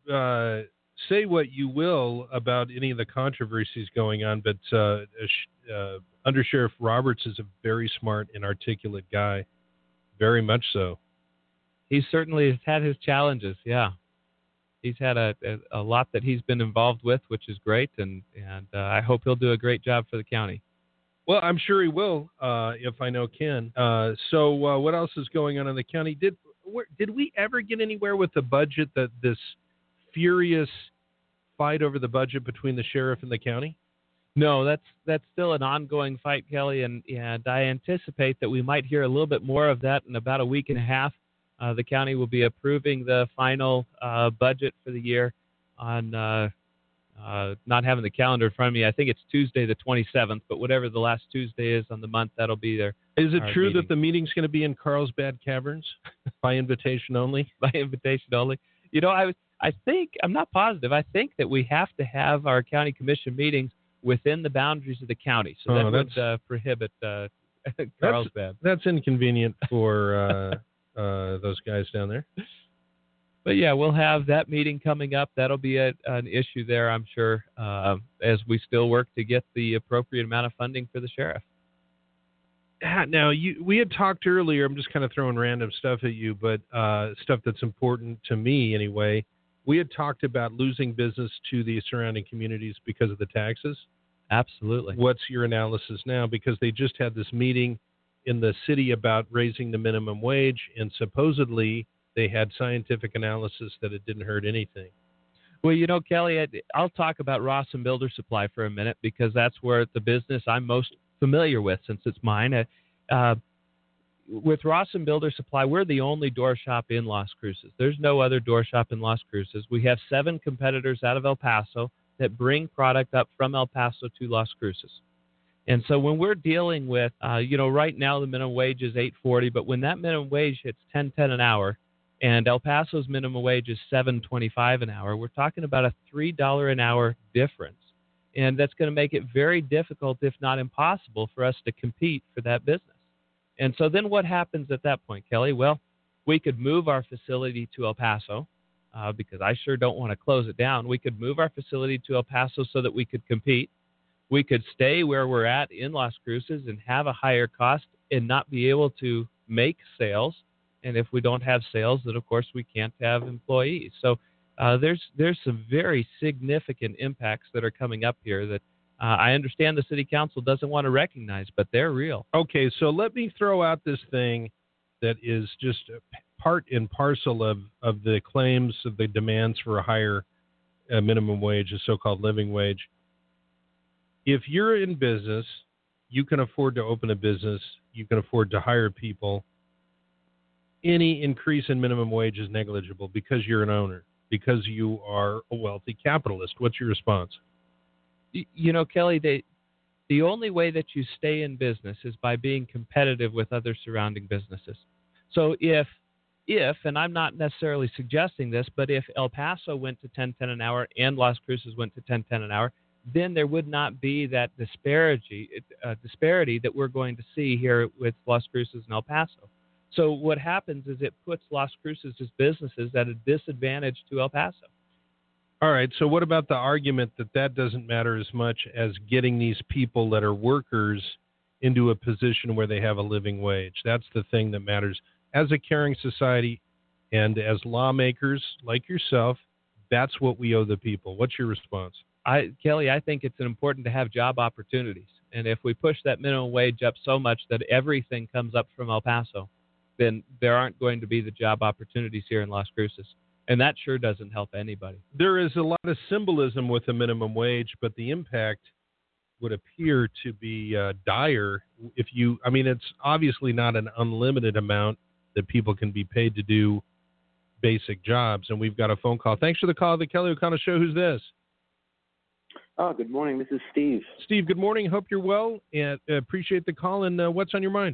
say what you will about any of the controversies going on, but Under Sheriff Roberts is a very smart and articulate guy, very much so. He certainly has had his challenges, yeah. He's had a lot that he's been involved with, which is great, and I hope he'll do a great job for the county. Well, I'm sure he will, if I know Ken. So what else is going on in the county? Did we ever get anywhere with the budget, this furious fight over the budget between the sheriff and the county? No, that's still an ongoing fight, Kelly, and I anticipate that we might hear a little bit more of that in about a week and a half. The county will be approving the final budget for the year on not having the calendar in front of me. I think it's Tuesday the 27th, but whatever the last Tuesday is on the month, that'll be there. Is it true that the meeting's going to be in Carlsbad Caverns by invitation only? By invitation only. I think, I'm not positive, I think that we have to have our county commission meetings within the boundaries of the county. So that would prohibit Carlsbad. That's inconvenient for those guys down there. But yeah, we'll have that meeting coming up. That'll be an issue there, I'm sure, as we still work to get the appropriate amount of funding for the sheriff. Now, we had talked earlier, I'm just kind of throwing random stuff at you, but stuff that's important to me anyway. We had talked about losing business to the surrounding communities because of the taxes. Absolutely. What's your analysis now? Because they just had this meeting in the city about raising the minimum wage, and supposedly they had scientific analysis that it didn't hurt anything. Well, Kelly, I'll talk about Rawson Builder Supply for a minute because that's where the business I'm most familiar with since it's mine. With Rawson Builder Supply, we're the only door shop in Las Cruces. There's no other door shop in Las Cruces. We have 7 competitors out of El Paso that bring product up from El Paso to Las Cruces. And so when we're dealing with, right now the minimum wage is $8.40, but when that minimum wage hits $10.10 an hour, and El Paso's minimum wage is $7.25 an hour, we're talking about a $3 an hour difference. And that's going to make it very difficult, if not impossible, for us to compete for that business. And so then what happens at that point, Kelly? Well, we could move our facility to El Paso because I sure don't want to close it down. We could move our facility to El Paso so that we could compete. We could stay where we're at in Las Cruces and have a higher cost and not be able to make sales. And if we don't have sales, then, of course, we can't have employees. So there's some very significant impacts that are coming up here that I understand the city council doesn't want to recognize, but they're real. Okay, so let me throw out this thing that is just part and parcel of the claims of the demands for a higher minimum wage, a so-called living wage. If you're in business, you can afford to open a business, you can afford to hire people. Any increase in minimum wage is negligible because you're an owner, because you are a wealthy capitalist. What's your response? Kelly, the only way that you stay in business is by being competitive with other surrounding businesses. So if, and I'm not necessarily suggesting this, but if El Paso went to $10.10 an hour and Las Cruces went to $10.10 an hour, then there would not be that disparity that we're going to see here with Las Cruces and El Paso. So what happens is it puts Las Cruces' businesses at a disadvantage to El Paso. All right, so what about the argument that doesn't matter as much as getting these people that are workers into a position where they have a living wage? That's the thing that matters. As a caring society and as lawmakers like yourself, that's what we owe the people. What's your response? Kelly, I think it's important to have job opportunities. And if we push that minimum wage up so much that everything comes up from El Paso, then there aren't going to be the job opportunities here in Las Cruces. And that sure doesn't help anybody. There is a lot of symbolism with the minimum wage, but the impact would appear to be dire. It's obviously not an unlimited amount that people can be paid to do basic jobs. And we've got a phone call. Thanks for the call, The Kelly O'Connell Show. Who's this? Oh, good morning. This is Steve. Steve, good morning. Hope you're well, and appreciate the call. And what's on your mind?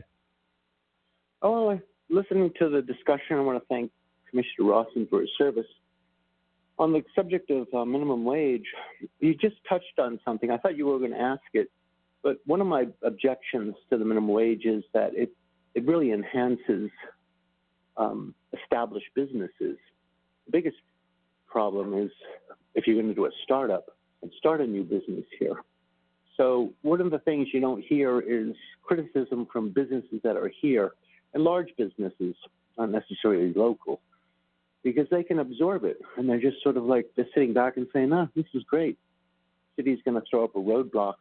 Oh, listening to the discussion, I want to thank Commissioner Rawson for his service. On the subject of minimum wage, you just touched on something. I thought you were going to ask it, but one of my objections to the minimum wage is that it really enhances established businesses. The biggest problem is if you're going to do a startup and start a new business here. So one of the things you don't hear is criticism from businesses that are here, and large businesses, not necessarily local, because they can absorb it. And they're just sort of like, they're sitting back and saying, this is great. City's going to throw up a roadblock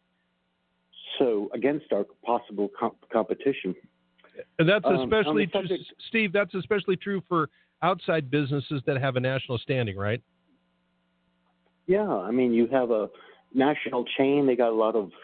against our possible competition. And that's especially true, Steve, that's especially true for outside businesses that have a national standing, right? Yeah, I mean, you have a national chain. They got a lot of,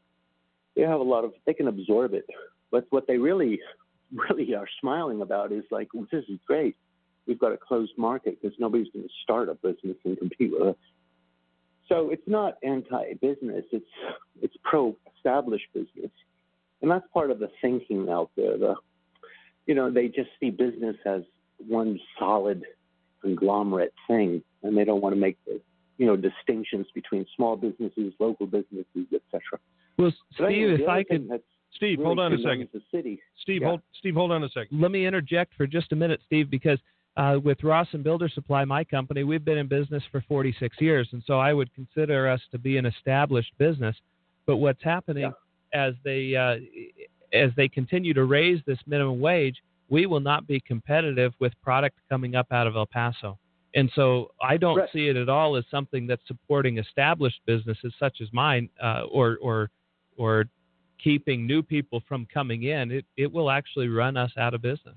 they can absorb it. But what they really are smiling about is like, well, this is great. We've got a closed market because nobody's going to start a business and compete with us. So it's not anti-business. It's pro-established business. And that's part of the thinking out there. They just see business as one solid conglomerate thing, and they don't want to make the distinctions between small businesses, local businesses, etc. Well, Steve, if I could, Steve, really hold on a second. Steve, hold on a second. Let me interject for just a minute, Steve, because with Rawson Builder Supply, my company, we've been in business for 46 years, and so I would consider us to be an established business. But what's happening as they continue to raise this minimum wage, we will not be competitive with product coming up out of El Paso. And so I don't see it at all as something that's supporting established businesses such as mine or keeping new people from coming in. It will actually run us out of business.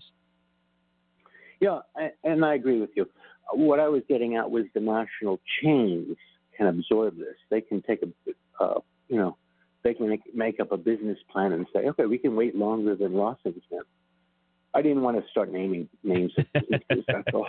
Yeah, and I agree with you. What I was getting at was the national chains can absorb this. They can take they can make up a business plan and say, okay, we can wait longer than Rawson's can. I didn't want to start naming names of businesses, that's all.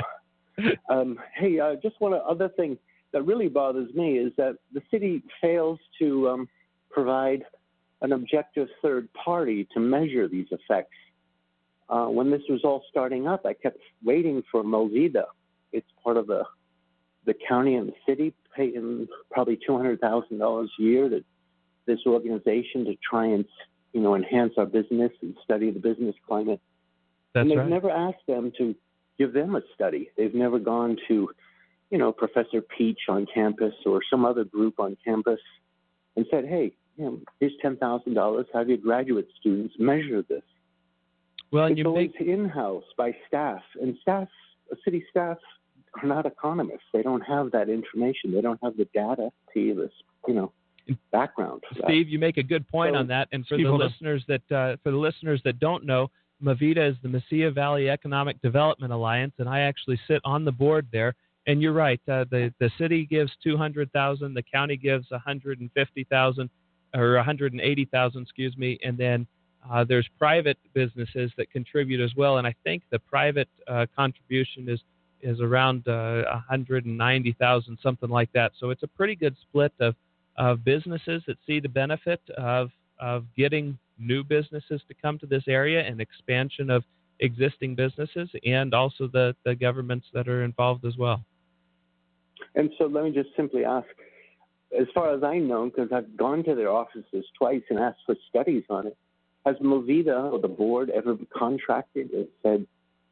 Just one other thing that really bothers me is that the city fails to provide an objective third party to measure these effects. When this was all starting up, I kept waiting for Movida. It's part of the county and the city paying probably $200,000 a year to this organization to try and enhance our business and study the business climate. And they've never asked them to give them a study. They've never gone to, Professor Peach on campus or some other group on campus and said, hey, here's $10,000. Have your graduate students measure this. Well, it's always in-house by staff, and city staff are not economists. They don't have that information. They don't have the data to this, background. Steve, you make a good point on that. And for the listeners that don't know, Movida is the Mesilla Valley Economic Development Alliance, and I actually sit on the board there. And you're right. The city gives $200,000, the county gives $150,000 or $180,000, excuse me, and then there's private businesses that contribute as well. And I think the private contribution is around $190,000, something like that. So it's a pretty good split of businesses that see the benefit of getting new businesses to come to this area and expansion of existing businesses, and also the governments that are involved as well. And so let me just simply ask, as far as I know, because I've gone to their offices twice and asked for studies on it, has Movida or the board ever contracted and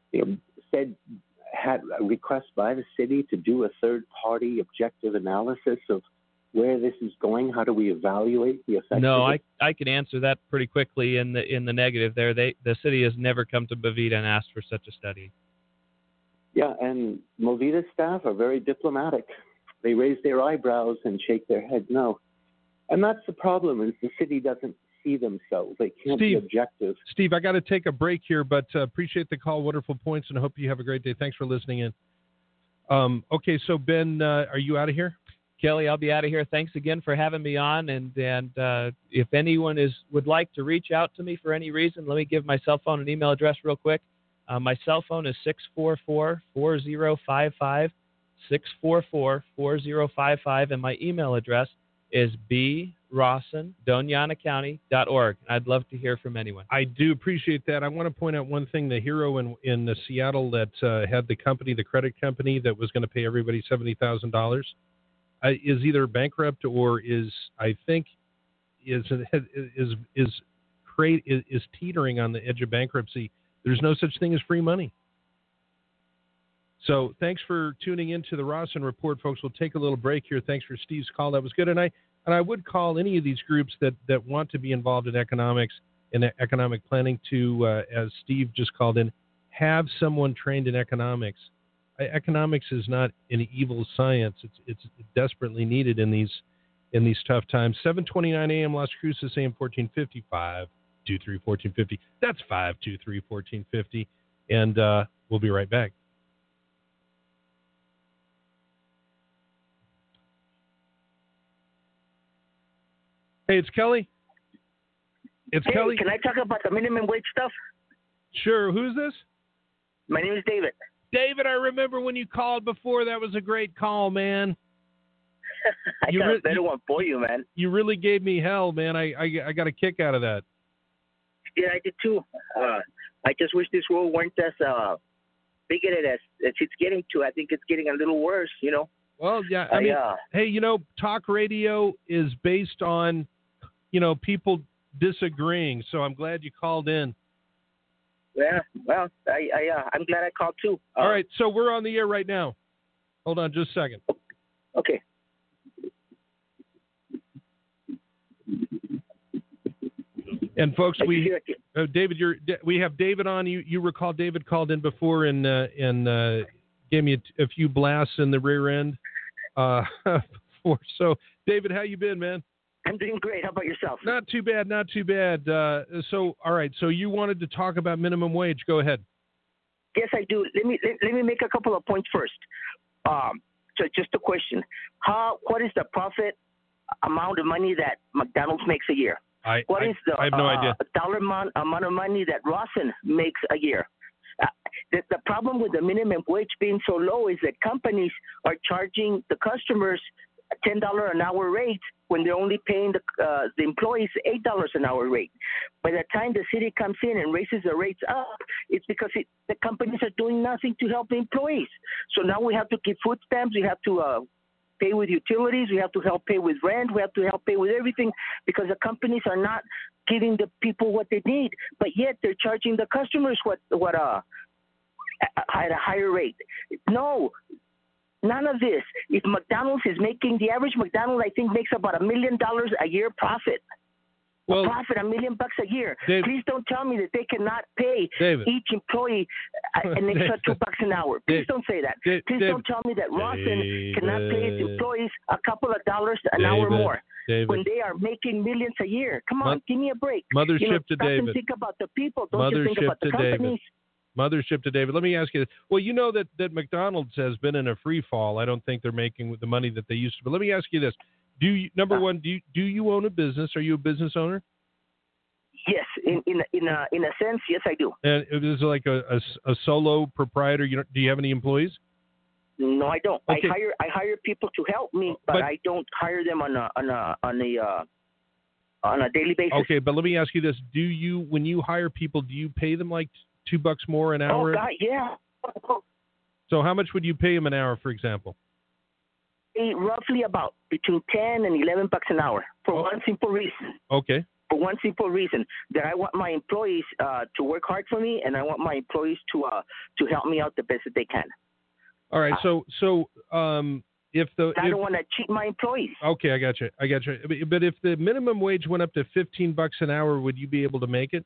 had a request by the city to do a third-party objective analysis of where this is going? How do we evaluate the effects? No, of it? I can answer that pretty quickly in the negative there. The city has never come to Movida and asked for such a study. Yeah, and Movida staff are very diplomatic. They raise their eyebrows and shake their head no. And that's the problem, is the city doesn't see themselves. They can't be objective. Steve, I got to take a break here, but appreciate the call. Wonderful points, and I hope you have a great day. Thanks for listening in. Okay, so Ben, are you out of here? Kelly, I'll be out of here. Thanks again for having me on. And if anyone would like to reach out to me for any reason, let me give my cell phone and email address real quick. My cell phone is 644-4055, 644-4055, and my email address is brawson@donianacounty.org. I'd love to hear from anyone. I do appreciate that. I want to point out one thing. The hero in Seattle that had the credit company that was going to pay everybody $70,000 is either bankrupt or is teetering on the edge of bankruptcy. There's no such thing as free money. So thanks for tuning into the Rawson Report, folks. We'll take a little break here. Thanks for Steve's call. That was good. And I would call any of these groups that want to be involved in economics and economic planning to, as Steve just called in, have someone trained in economics. Economics is not an evil science. It's desperately needed in these tough times. 7:29 a.m. Las Cruces, AM 1450, 523-1450. That's 523-1450. And we'll be right back. Hey, it's Kelly. Kelly. Can I talk about the minimum wage stuff? Sure. Who's this? My name is David. David, I remember when you called before. That was a great call, man. I got a better one for you, man. You really gave me hell, man. I got a kick out of that. Yeah, I did too. I just wish this world weren't as bigoted as it's getting to. I think it's getting a little worse, you know. Well, yeah. I mean, hey, you know, talk radio is based on, you know, people disagreeing. So I'm glad you called in. Yeah, well, I'm glad I called too. All right, so we're on the air right now. Hold on just a second. Okay. And folks, David, we have David on. You recall David called in before and gave me a few blasts in the rear end. So, David, how you been, man? I'm doing great. How about yourself? Not too bad, not too bad. So, all right. So you wanted to talk about minimum wage. Go ahead. Yes, I do. Let me make a couple of points first. So just a question: what is the profit amount of money that McDonald's makes a year? I have no idea. Dollar amount of money that Rawson makes a year. The problem with the minimum wage being so low is that companies are charging the customers $10 an hour rate when they're only paying the employees $8 an hour rate. By the time the city comes in and raises the rates up, it's because the companies are doing nothing to help the employees. So now we have to give food stamps, we have to pay with utilities, we have to help pay with rent, we have to help pay with everything because the companies are not giving the people what they need, but yet they're charging the customers at a higher rate. No. None of this. If McDonald's is making, the average McDonald's, I think, makes about $1 million a year profit. Well, $1 million a year. Please don't tell me that they cannot pay each employee an extra $2 an hour. Please don't say that. Please don't tell me that Rawson cannot pay its employees a couple of dollars an hour more when they are making millions a year. Come on, give me a break. Mothership to David. Think about the people. Don't you think about the companies? Mothership to David. Let me ask you this. Well, you know that McDonald's has been in a free fall. I don't think they're making the money that they used to. But let me ask you this. Number one, do you own a business? Are you a business owner? Yes, in a sense, yes, I do. And it is like a solo proprietor. Do you have any employees? No, I don't. Okay. I hire people to help me, but I don't hire them on a daily basis. Okay, but let me ask you this: when you hire people, do you pay them like $2 more an hour? Oh God, yeah. So how much would you pay them an hour, for example? Roughly about between $10 and $11 an hour for one simple reason. Okay. For one simple reason, that I want my employees to work hard for me, and I want my employees to help me out the best that they can. All right. So I don't want to cheat my employees. Okay, I got you. But if the minimum wage went up to $15 an hour, would you be able to make it?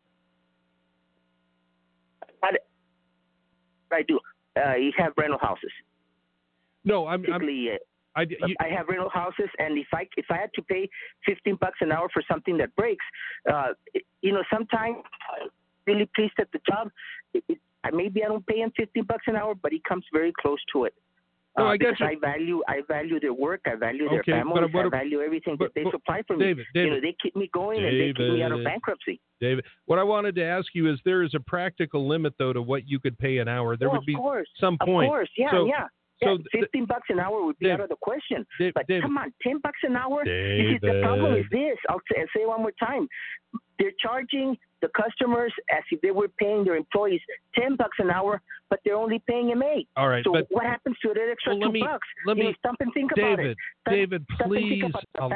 I do. You have rental houses. No, I have rental houses, and if I had to pay $15 an hour for something that breaks, sometimes I'm really pleased at the job. Maybe I don't pay him $15 an hour, but he comes very close to it. No, I guess I value their work. I value their families. I value everything that they supply for me. David, they keep me going and they keep me out of bankruptcy. David, what I wanted to ask you is there is a practical limit, though, to what you could pay an hour. There would be some point. Of course, yeah. So $15 an hour would be out of the question. But come on, $10 an hour? The problem is this. I'll say it one more time. They're charging the customers as if they were paying their employees $10 an hour, but they're only paying them $8. All right. So what happens to that extra $2? Let me stop and think about it. David, please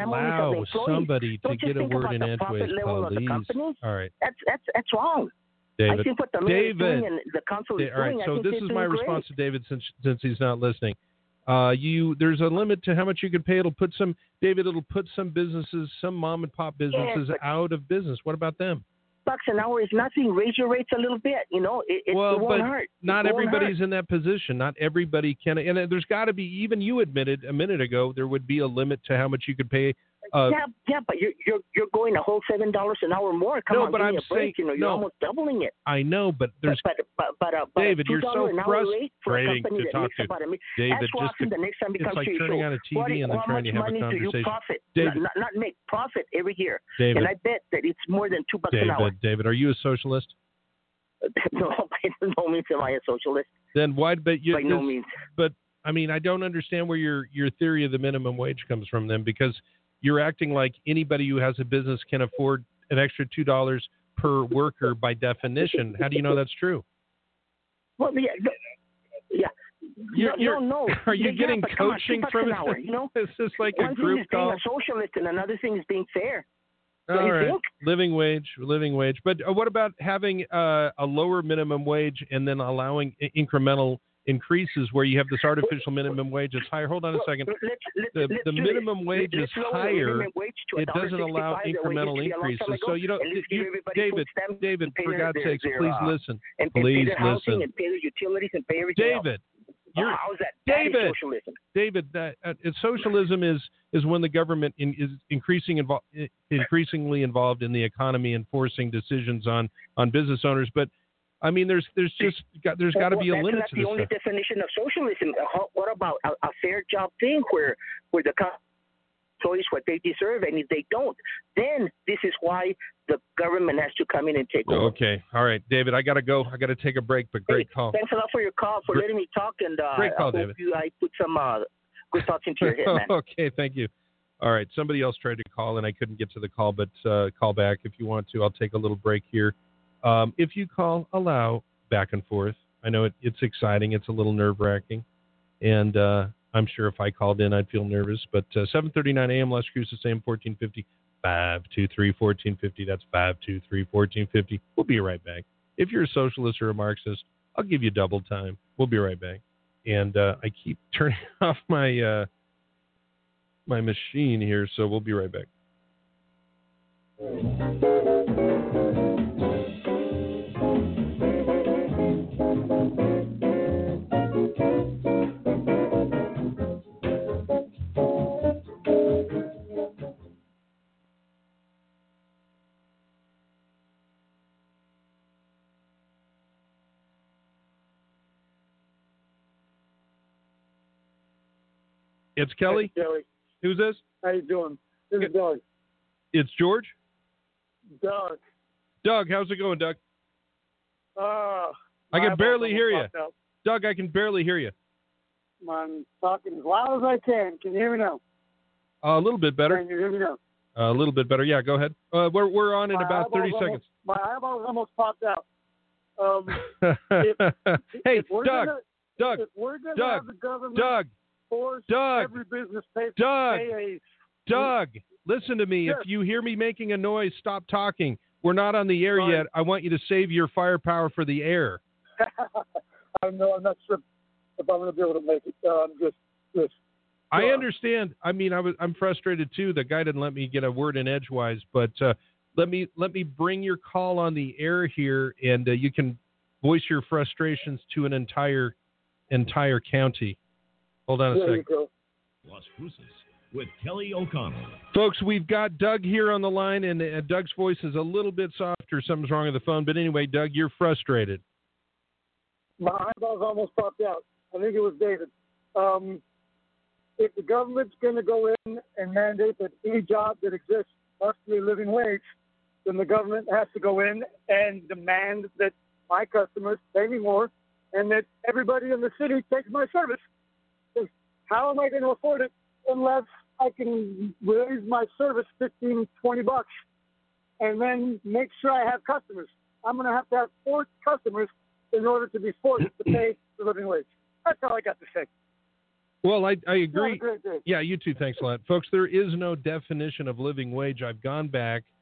allow somebody to get a word in edgeways, please. All right. That's wrong. David. I think what the mayor is doing and the council is all right, doing, so I think this they're is my doing response great. to David since he's not listening. There's a limit to how much you can pay. It'll put some businesses, some mom and pop businesses out of business. What about them? $1 an hour is nothing. Raise your rates a little bit. You know, it won't hurt. Not everybody's in that position. Not everybody can. And there's got to be. Even you admitted a minute ago there would be a limit to how much you could pay. Yeah, but you're going a whole $7 an hour more. Come on, but give I'm me a break. saying, You're almost doubling it. I know, but there's. But David, you're so frustrating to talk to. David, the next time it's like turning on a TV and then trying to have a conversation. Do you profit? David, not make profit every year. David, and I bet that it's more than $2 an hour. David, are you a socialist? No, by no means am I a socialist. Then why? By no means. But I mean, I don't understand where your theory of the minimum wage comes from then, because you're acting like anybody who has a business can afford an extra $2 per worker by definition. How do you know that's true? Well, yeah. No. Are you getting coaching from it? Hour, you know? Is this like one a group thing is being call? a socialist, and another thing is being fair. All right. Think? Living wage. But what about having a lower minimum wage and then allowing incremental increases where you have this artificial minimum wage that's higher? Hold on a second. The minimum wage is higher. It doesn't allow incremental increases. So David, for God's sakes, please listen. Please listen. And pay the utilities and pay everything David. How's that? David, socialism is when the government is increasingly involved in the economy and forcing decisions on business owners. But I mean, there's got to be a limit to this. That's not the only definition of socialism. What about a fair job thing where the employees what they deserve, and if they don't, then this is why the government has to come in and take over. Okay, all right, David, I got to go. I got to take a break, but great call. Thanks a lot for your call, for letting me talk, and great call, I hope David. I put some good thoughts into your head, man. Okay, thank you. All right, somebody else tried to call, and I couldn't get to the call, but call back if you want to. I'll take a little break here. If you call, allow back and forth. I know it's exciting. It's a little nerve-wracking, and I'm sure if I called in, I'd feel nervous. But 7:39 a.m. Las Cruces, AM 1450, 523-1450. That's 523-1450. We'll be right back. If you're a socialist or a Marxist, I'll give you double time. We'll be right back. And I keep turning off my my machine here, so we'll be right back. It's Kelly. Hey, Kelly. Who's this? How you doing? This is Doug. It's George? Doug. Doug, how's it going, Doug? I can barely hear you. Doug, I can barely hear you. I'm talking as loud as I can. Can you hear me now? A little bit better. Can you hear me now? A little bit better. Yeah, go ahead. We're on in about 30 seconds. My eyeballs almost popped out. Hey, Doug. If we're going to have the government force every business pay Doug, listen to me. Sure. If you hear me making a noise, stop talking. We're not on the air yet. I want you to save your firepower for the air. I'm not sure if I'm going to be able to make it. I understand. I mean, I'm frustrated too. The guy didn't let me get a word in edgewise, but let me bring your call on the air here, and you can voice your frustrations to an entire county. Hold on a second. There you go. Las Cruces with Kelly O'Connell. Folks, we've got Doug here on the line, and Doug's voice is a little bit softer. Something's wrong with the phone. But anyway, Doug, you're frustrated. My eyeballs almost popped out. I think it was David. If the government's going to go in and mandate that any job that exists must be a living wage, then the government has to go in and demand that my customers pay me more and that everybody in the city takes my service. How am I going to afford it unless I can raise my service $15, $20 and then make sure I have customers? I'm going to have 4 customers in order to be forced to pay the living wage. That's all I got to say. Well, I agree. Great day. Yeah, you too. Thanks a lot. Folks, there is no definition of living wage. I've gone back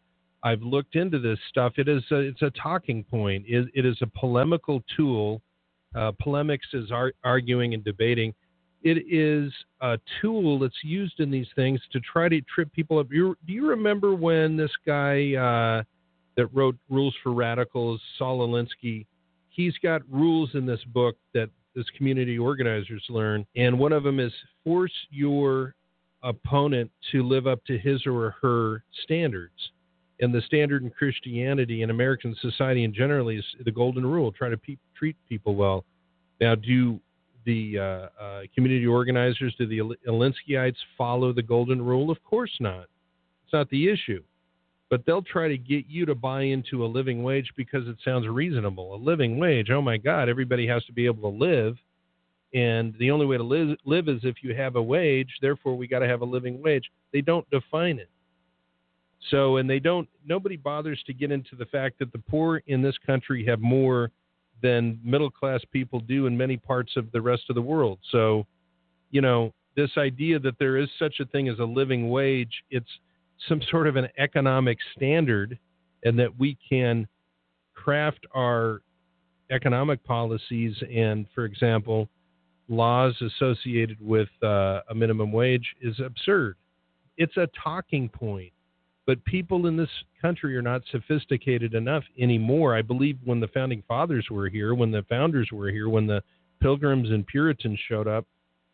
I've looked into this stuff. It's a talking point. It is a polemical tool. Polemics is arguing and debating. It is a tool that's used in these things to try to trip people up. Do you remember when this guy that wrote Rules for Radicals, Saul Alinsky, he's got rules in this book that as community organizers learn, and one of them is force your opponent to live up to his or her standards. And the standard in Christianity and American society in general is the golden rule: try to treat people well. Now, do the community organizers, do the Alinskyites follow the golden rule? Of course not. It's not the issue. But they'll try to get you to buy into a living wage because it sounds reasonable. A living wage, oh my God, everybody has to be able to live. And the only way to live is if you have a wage, therefore we got to have a living wage. They don't define it. So, and nobody bothers to get into the fact that the poor in this country have more than middle-class people do in many parts of the rest of the world. So, this idea that there is such a thing as a living wage, it's some sort of an economic standard, and that we can craft our economic policies and, for example, laws associated with a minimum wage is absurd. It's a talking point. But people in this country are not sophisticated enough anymore. I believe when the founding fathers were here, when the founders were here, when the Pilgrims and Puritans showed up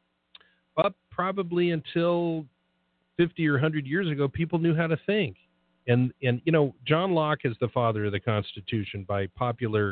probably until 50 or 100 years ago, people knew how to think. And John Locke is the father of the Constitution by popular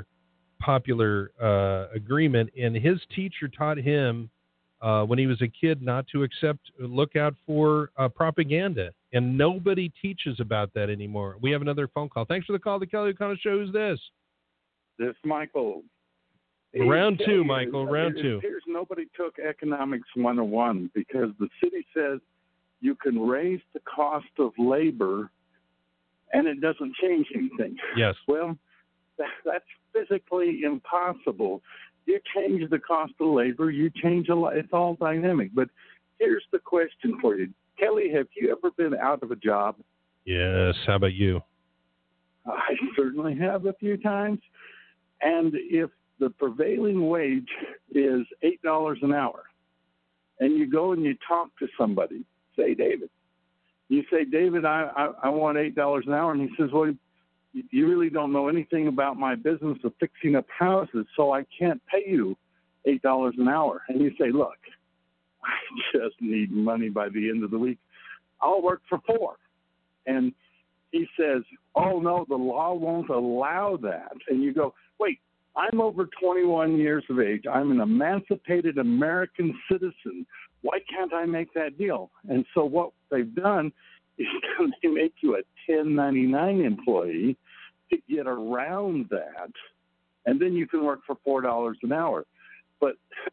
agreement, and his teacher taught him when he was a kid not to look out for propaganda. And nobody teaches about that anymore. We have another phone call. Thanks for the call, the Kelly O'Connor Show. Who's this? This is Michael. Round two, Michael. Round two. Here's nobody took Economics 101 because the city says you can raise the cost of labor and it doesn't change anything. Yes. Well, that's physically impossible. You change the cost of labor, you change a lot. It's all dynamic. But here's the question for you. Kelly, have you ever been out of a job? Yes. How about you? I certainly have a few times. And if the prevailing wage is $8 an hour, and you go and you talk to somebody, say David, you say, David, I want $8 an hour. And he says, well, you really don't know anything about my business of fixing up houses, so I can't pay you $8 an hour. And you say, look, I just need money by the end of the week. I'll work for $4. And he says, oh, no, the law won't allow that. And you go, wait, I'm over 21 years of age. I'm an emancipated American citizen. Why can't I make that deal? And so what they've done is they make you a 1099 employee to get around that, and then you can work for $4 an hour. But,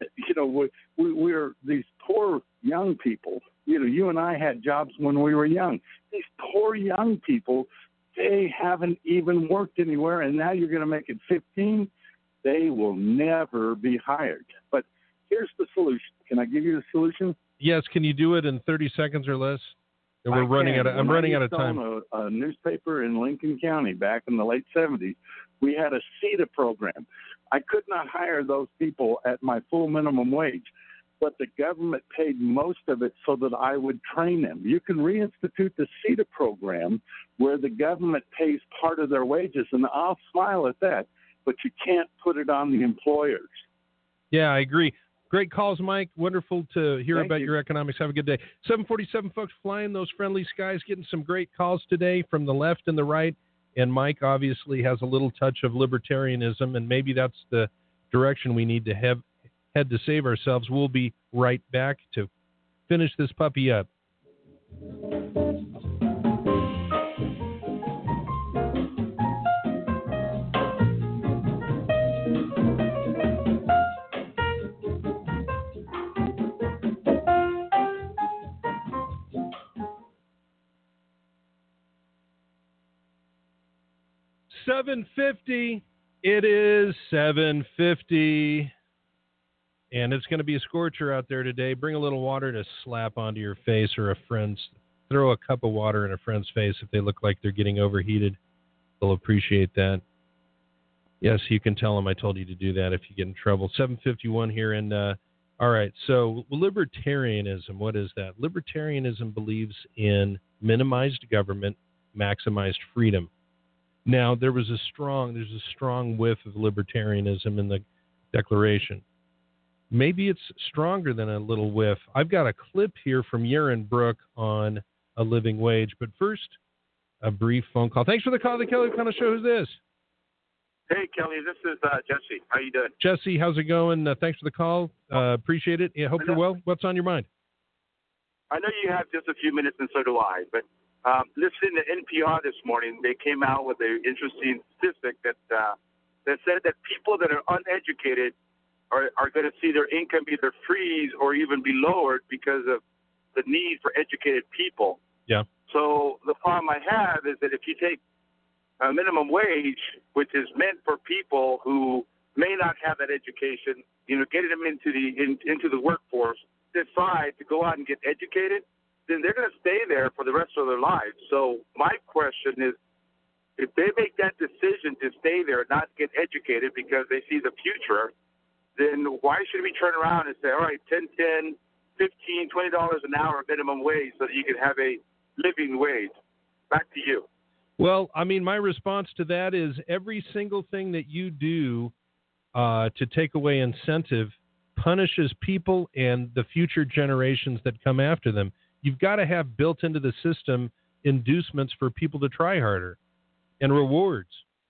we're these poor young people. You and I had jobs when we were young. These poor young people, they haven't even worked anywhere, and now you're going to make it 15. They will never be hired. But here's the solution. Can I give you the solution? Yes. Can you do it in 30 seconds or less? I'm running out of time. A newspaper in Lincoln County back in the late 70s, we had a CETA program. I could not hire those people at my full minimum wage, but the government paid most of it so that I would train them. You can reinstitute the CETA program where the government pays part of their wages, and I'll smile at that, but you can't put it on the employers. Yeah, I agree. Great calls, Mike. Wonderful to hear about your economics. Have a good day. 747, folks, flying those friendly skies, getting some great calls today from the left and the right. And Mike obviously has a little touch of libertarianism, and maybe that's the direction we need to head to save ourselves. We'll be right back to finish this puppy up. $7.50. It is $7.50. And it's going to be a scorcher out there today. Bring a little water to slap onto your face or a friend's throw a cup of water in a friend's face if they look like they're getting overheated. They'll appreciate that. Yes, you can tell them I told you to do that if you get in trouble. 7:51 here, and all right. So libertarianism, what is that? Libertarianism believes in minimized government, maximized freedom. Now, there's a strong whiff of libertarianism in the Declaration. Maybe it's stronger than a little whiff. I've got a clip here from Yaron Brook on a living wage, but first, a brief phone call. Thanks for the call, the Kelly O'Connell Show. Who's this? Hey, Kelly, this is Jesse. How you doing? Jesse, how's it going? Thanks for the call. Appreciate it. I hope you're well. What's on your mind? I know you have just a few minutes, and so do I. But listening to NPR this morning, they came out with an interesting statistic that said that people that are uneducated are going to see their income either freeze or even be lowered because of the need for educated people. Yeah. So the problem I have is that if you take a minimum wage, which is meant for people who may not have that education, getting them into the workforce, decide to go out and get educated, then they're going to stay there for the rest of their lives. So my question is, if they make that decision to stay there and not get educated because they see the future, then why should we turn around and say, all right, $10, $15, $20 an hour minimum wage so that you can have a living wage? Back to you. Well, I mean, my response to that is every single thing that you do to take away incentive punishes people and the future generations that come after them. You've got to have built into the system inducements for people to try harder and rewards.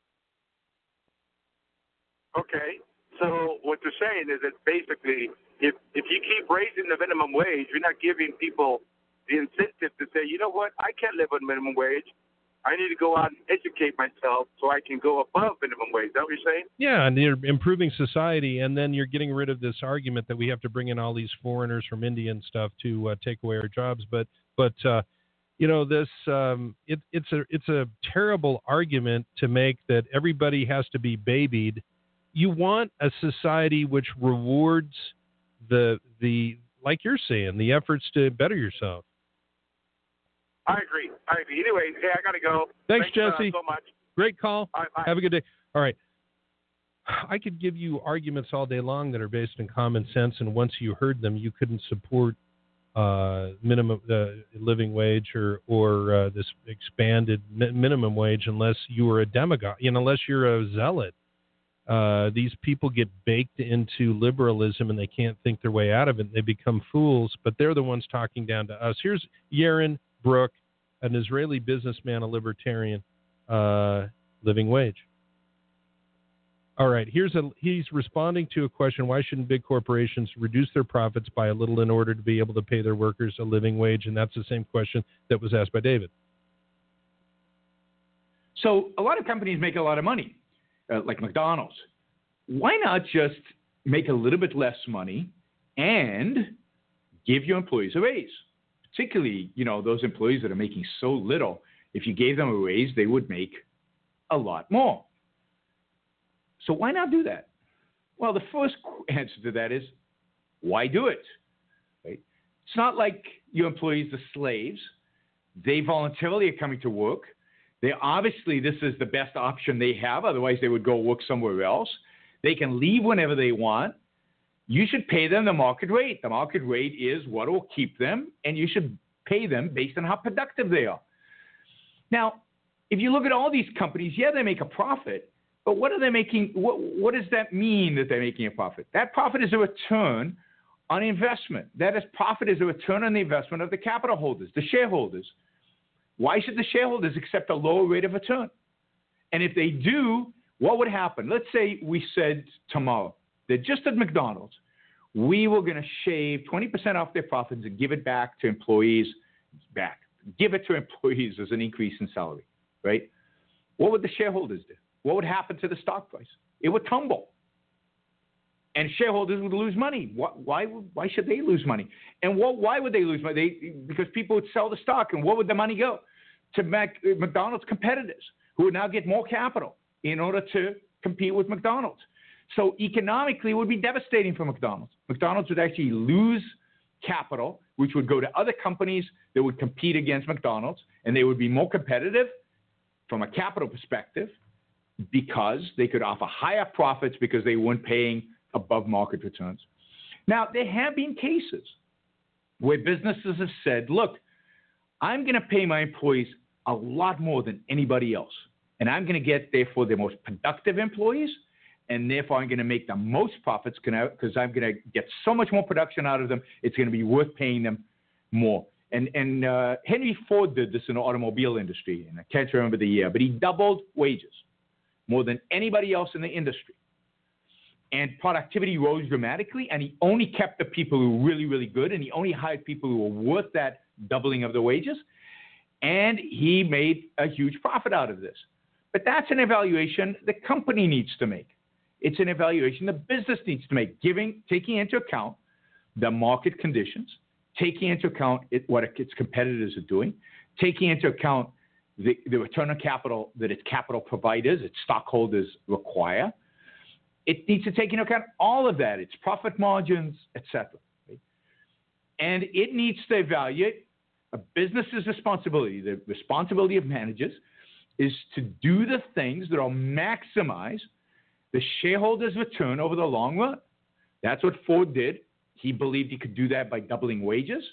Okay. So what you're saying is that basically if you keep raising the minimum wage, you're not giving people the incentive to say, you know what, I can't live on minimum wage. I need to go out and educate myself so I can go above minimum wage. Is that what you're saying? Yeah, and you're improving society, and then you're getting rid of this argument that we have to bring in all these foreigners from India and stuff to take away our jobs. But this it's a terrible argument to make that everybody has to be babied. You want a society which rewards the like you're saying, the efforts to better yourself. I agree. Anyway, hey, I got to go. Thanks, Jesse. So much. Great call. All right, bye. Have a good day. All right. I could give you arguments all day long that are based in common sense, and once you heard them, you couldn't support minimum living wage or this expanded minimum wage unless you were a demagogue, unless you're a zealot. These people get baked into liberalism and they can't think their way out of it. They become fools, but they're the ones talking down to us. Here's Yaron Brook, an Israeli businessman, a libertarian, living wage. All right, he's responding to a question: why shouldn't big corporations reduce their profits by a little in order to be able to pay their workers a living wage? And that's the same question that was asked by David. So a lot of companies make a lot of money, like McDonald's. Why not just make a little bit less money and give your employees a raise? Particularly, those employees that are making so little, if you gave them a raise, they would make a lot more. So why not do that? Well, the first answer to that is, why do it? Right? It's not like your employees are slaves. They voluntarily are coming to work. Obviously, this is the best option they have. Otherwise, they would go work somewhere else. They can leave whenever they want. You should pay them the market rate. The market rate is what will keep them, and you should pay them based on how productive they are. Now, if you look at all these companies, yeah, they make a profit, but what are they making? What does that mean that they're making a profit? That profit is a return on investment. Profit is a return on the investment of the capital holders, the shareholders. Why should the shareholders accept a lower rate of return? And if they do, what would happen? Let's say we said tomorrow that just at McDonald's, we were going to shave 20% off their profits and give it back to employees. Give it to employees as an increase in salary, right? What would the shareholders do? What would happen to the stock price? It would tumble. And shareholders would lose money. Why should they lose money? And why would they lose money? Because people would sell the stock. And where would the money go? To McDonald's competitors who would now get more capital in order to compete with McDonald's. So economically, it would be devastating for McDonald's. McDonald's would actually lose capital which would go to other companies that would compete against McDonald's, and they would be more competitive from a capital perspective because they could offer higher profits because they weren't paying above market returns. Now, there have been cases where businesses have said, look, I'm going to pay my employees a lot more than anybody else, and I'm going to get, therefore, the most productive employees, and therefore I'm going to make the most profits because I'm going to get so much more production out of them, it's going to be worth paying them more. And Henry Ford did this in the automobile industry, and I can't remember the year, but he doubled wages more than anybody else in the industry. And productivity rose dramatically, and he only kept the people who were really, really good, and he only hired people who were worth that doubling of the wages, and he made a huge profit out of this. But that's an evaluation the company needs to make. It's an evaluation the business needs to make, taking into account the market conditions, taking into account what its competitors are doing, taking into account the return on capital that its capital providers, its stockholders require. It needs to take into account all of that, its profit margins, etc. Right? And it needs to evaluate a business's responsibility. The responsibility of managers is to do the things that will maximize the shareholders' return over the long run. That's what Ford did. He believed he could do that by doubling wages.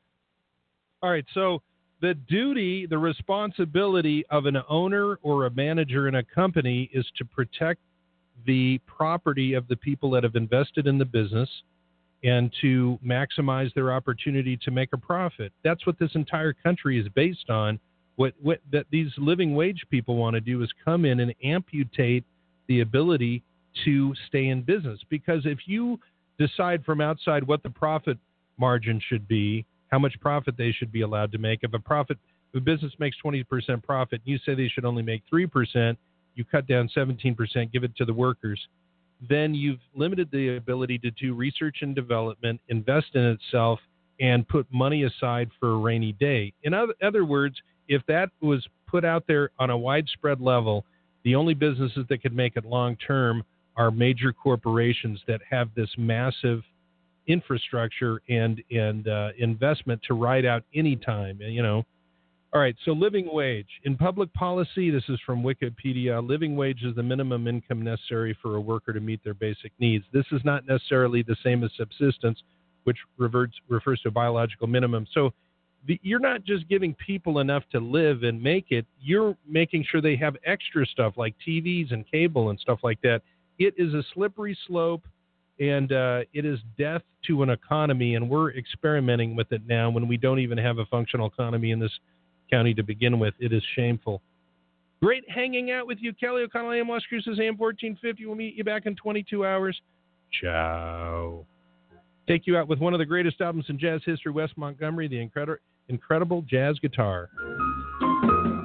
All right, so the duty, the responsibility of an owner or a manager in a company is to protect the property of the people that have invested in the business and to maximize their opportunity to make a profit. That's what this entire country is based on. What that these living wage people want to do is come in and amputate the ability to stay in business. Because if you decide from outside what the profit margin should be, how much profit they should be allowed to make, if a business makes 20% profit, you say they should only make 3%, you cut down 17%, give it to the workers, then you've limited the ability to do research and development, invest in itself, and put money aside for a rainy day. In other words, if that was put out there on a widespread level, the only businesses that could make it long term are major corporations that have this massive infrastructure and investment to ride out any time, you know. All right, so living wage. In public policy, this is from Wikipedia, living wage is the minimum income necessary for a worker to meet their basic needs. This is not necessarily the same as subsistence, which refers to a biological minimum. So you're not just giving people enough to live and make it, you're making sure they have extra stuff like TVs and cable and stuff like that. It is a slippery slope, and it is death to an economy, and we're experimenting with it now when we don't even have a functional economy in this county to begin with. It is shameful. Great hanging out with you, Kelly O'Connell, AM Las Cruces, AM 1450. We'll meet you back in 22 hours. Ciao. Take you out with one of the greatest albums in jazz history, Wes Montgomery, the incredible jazz guitar.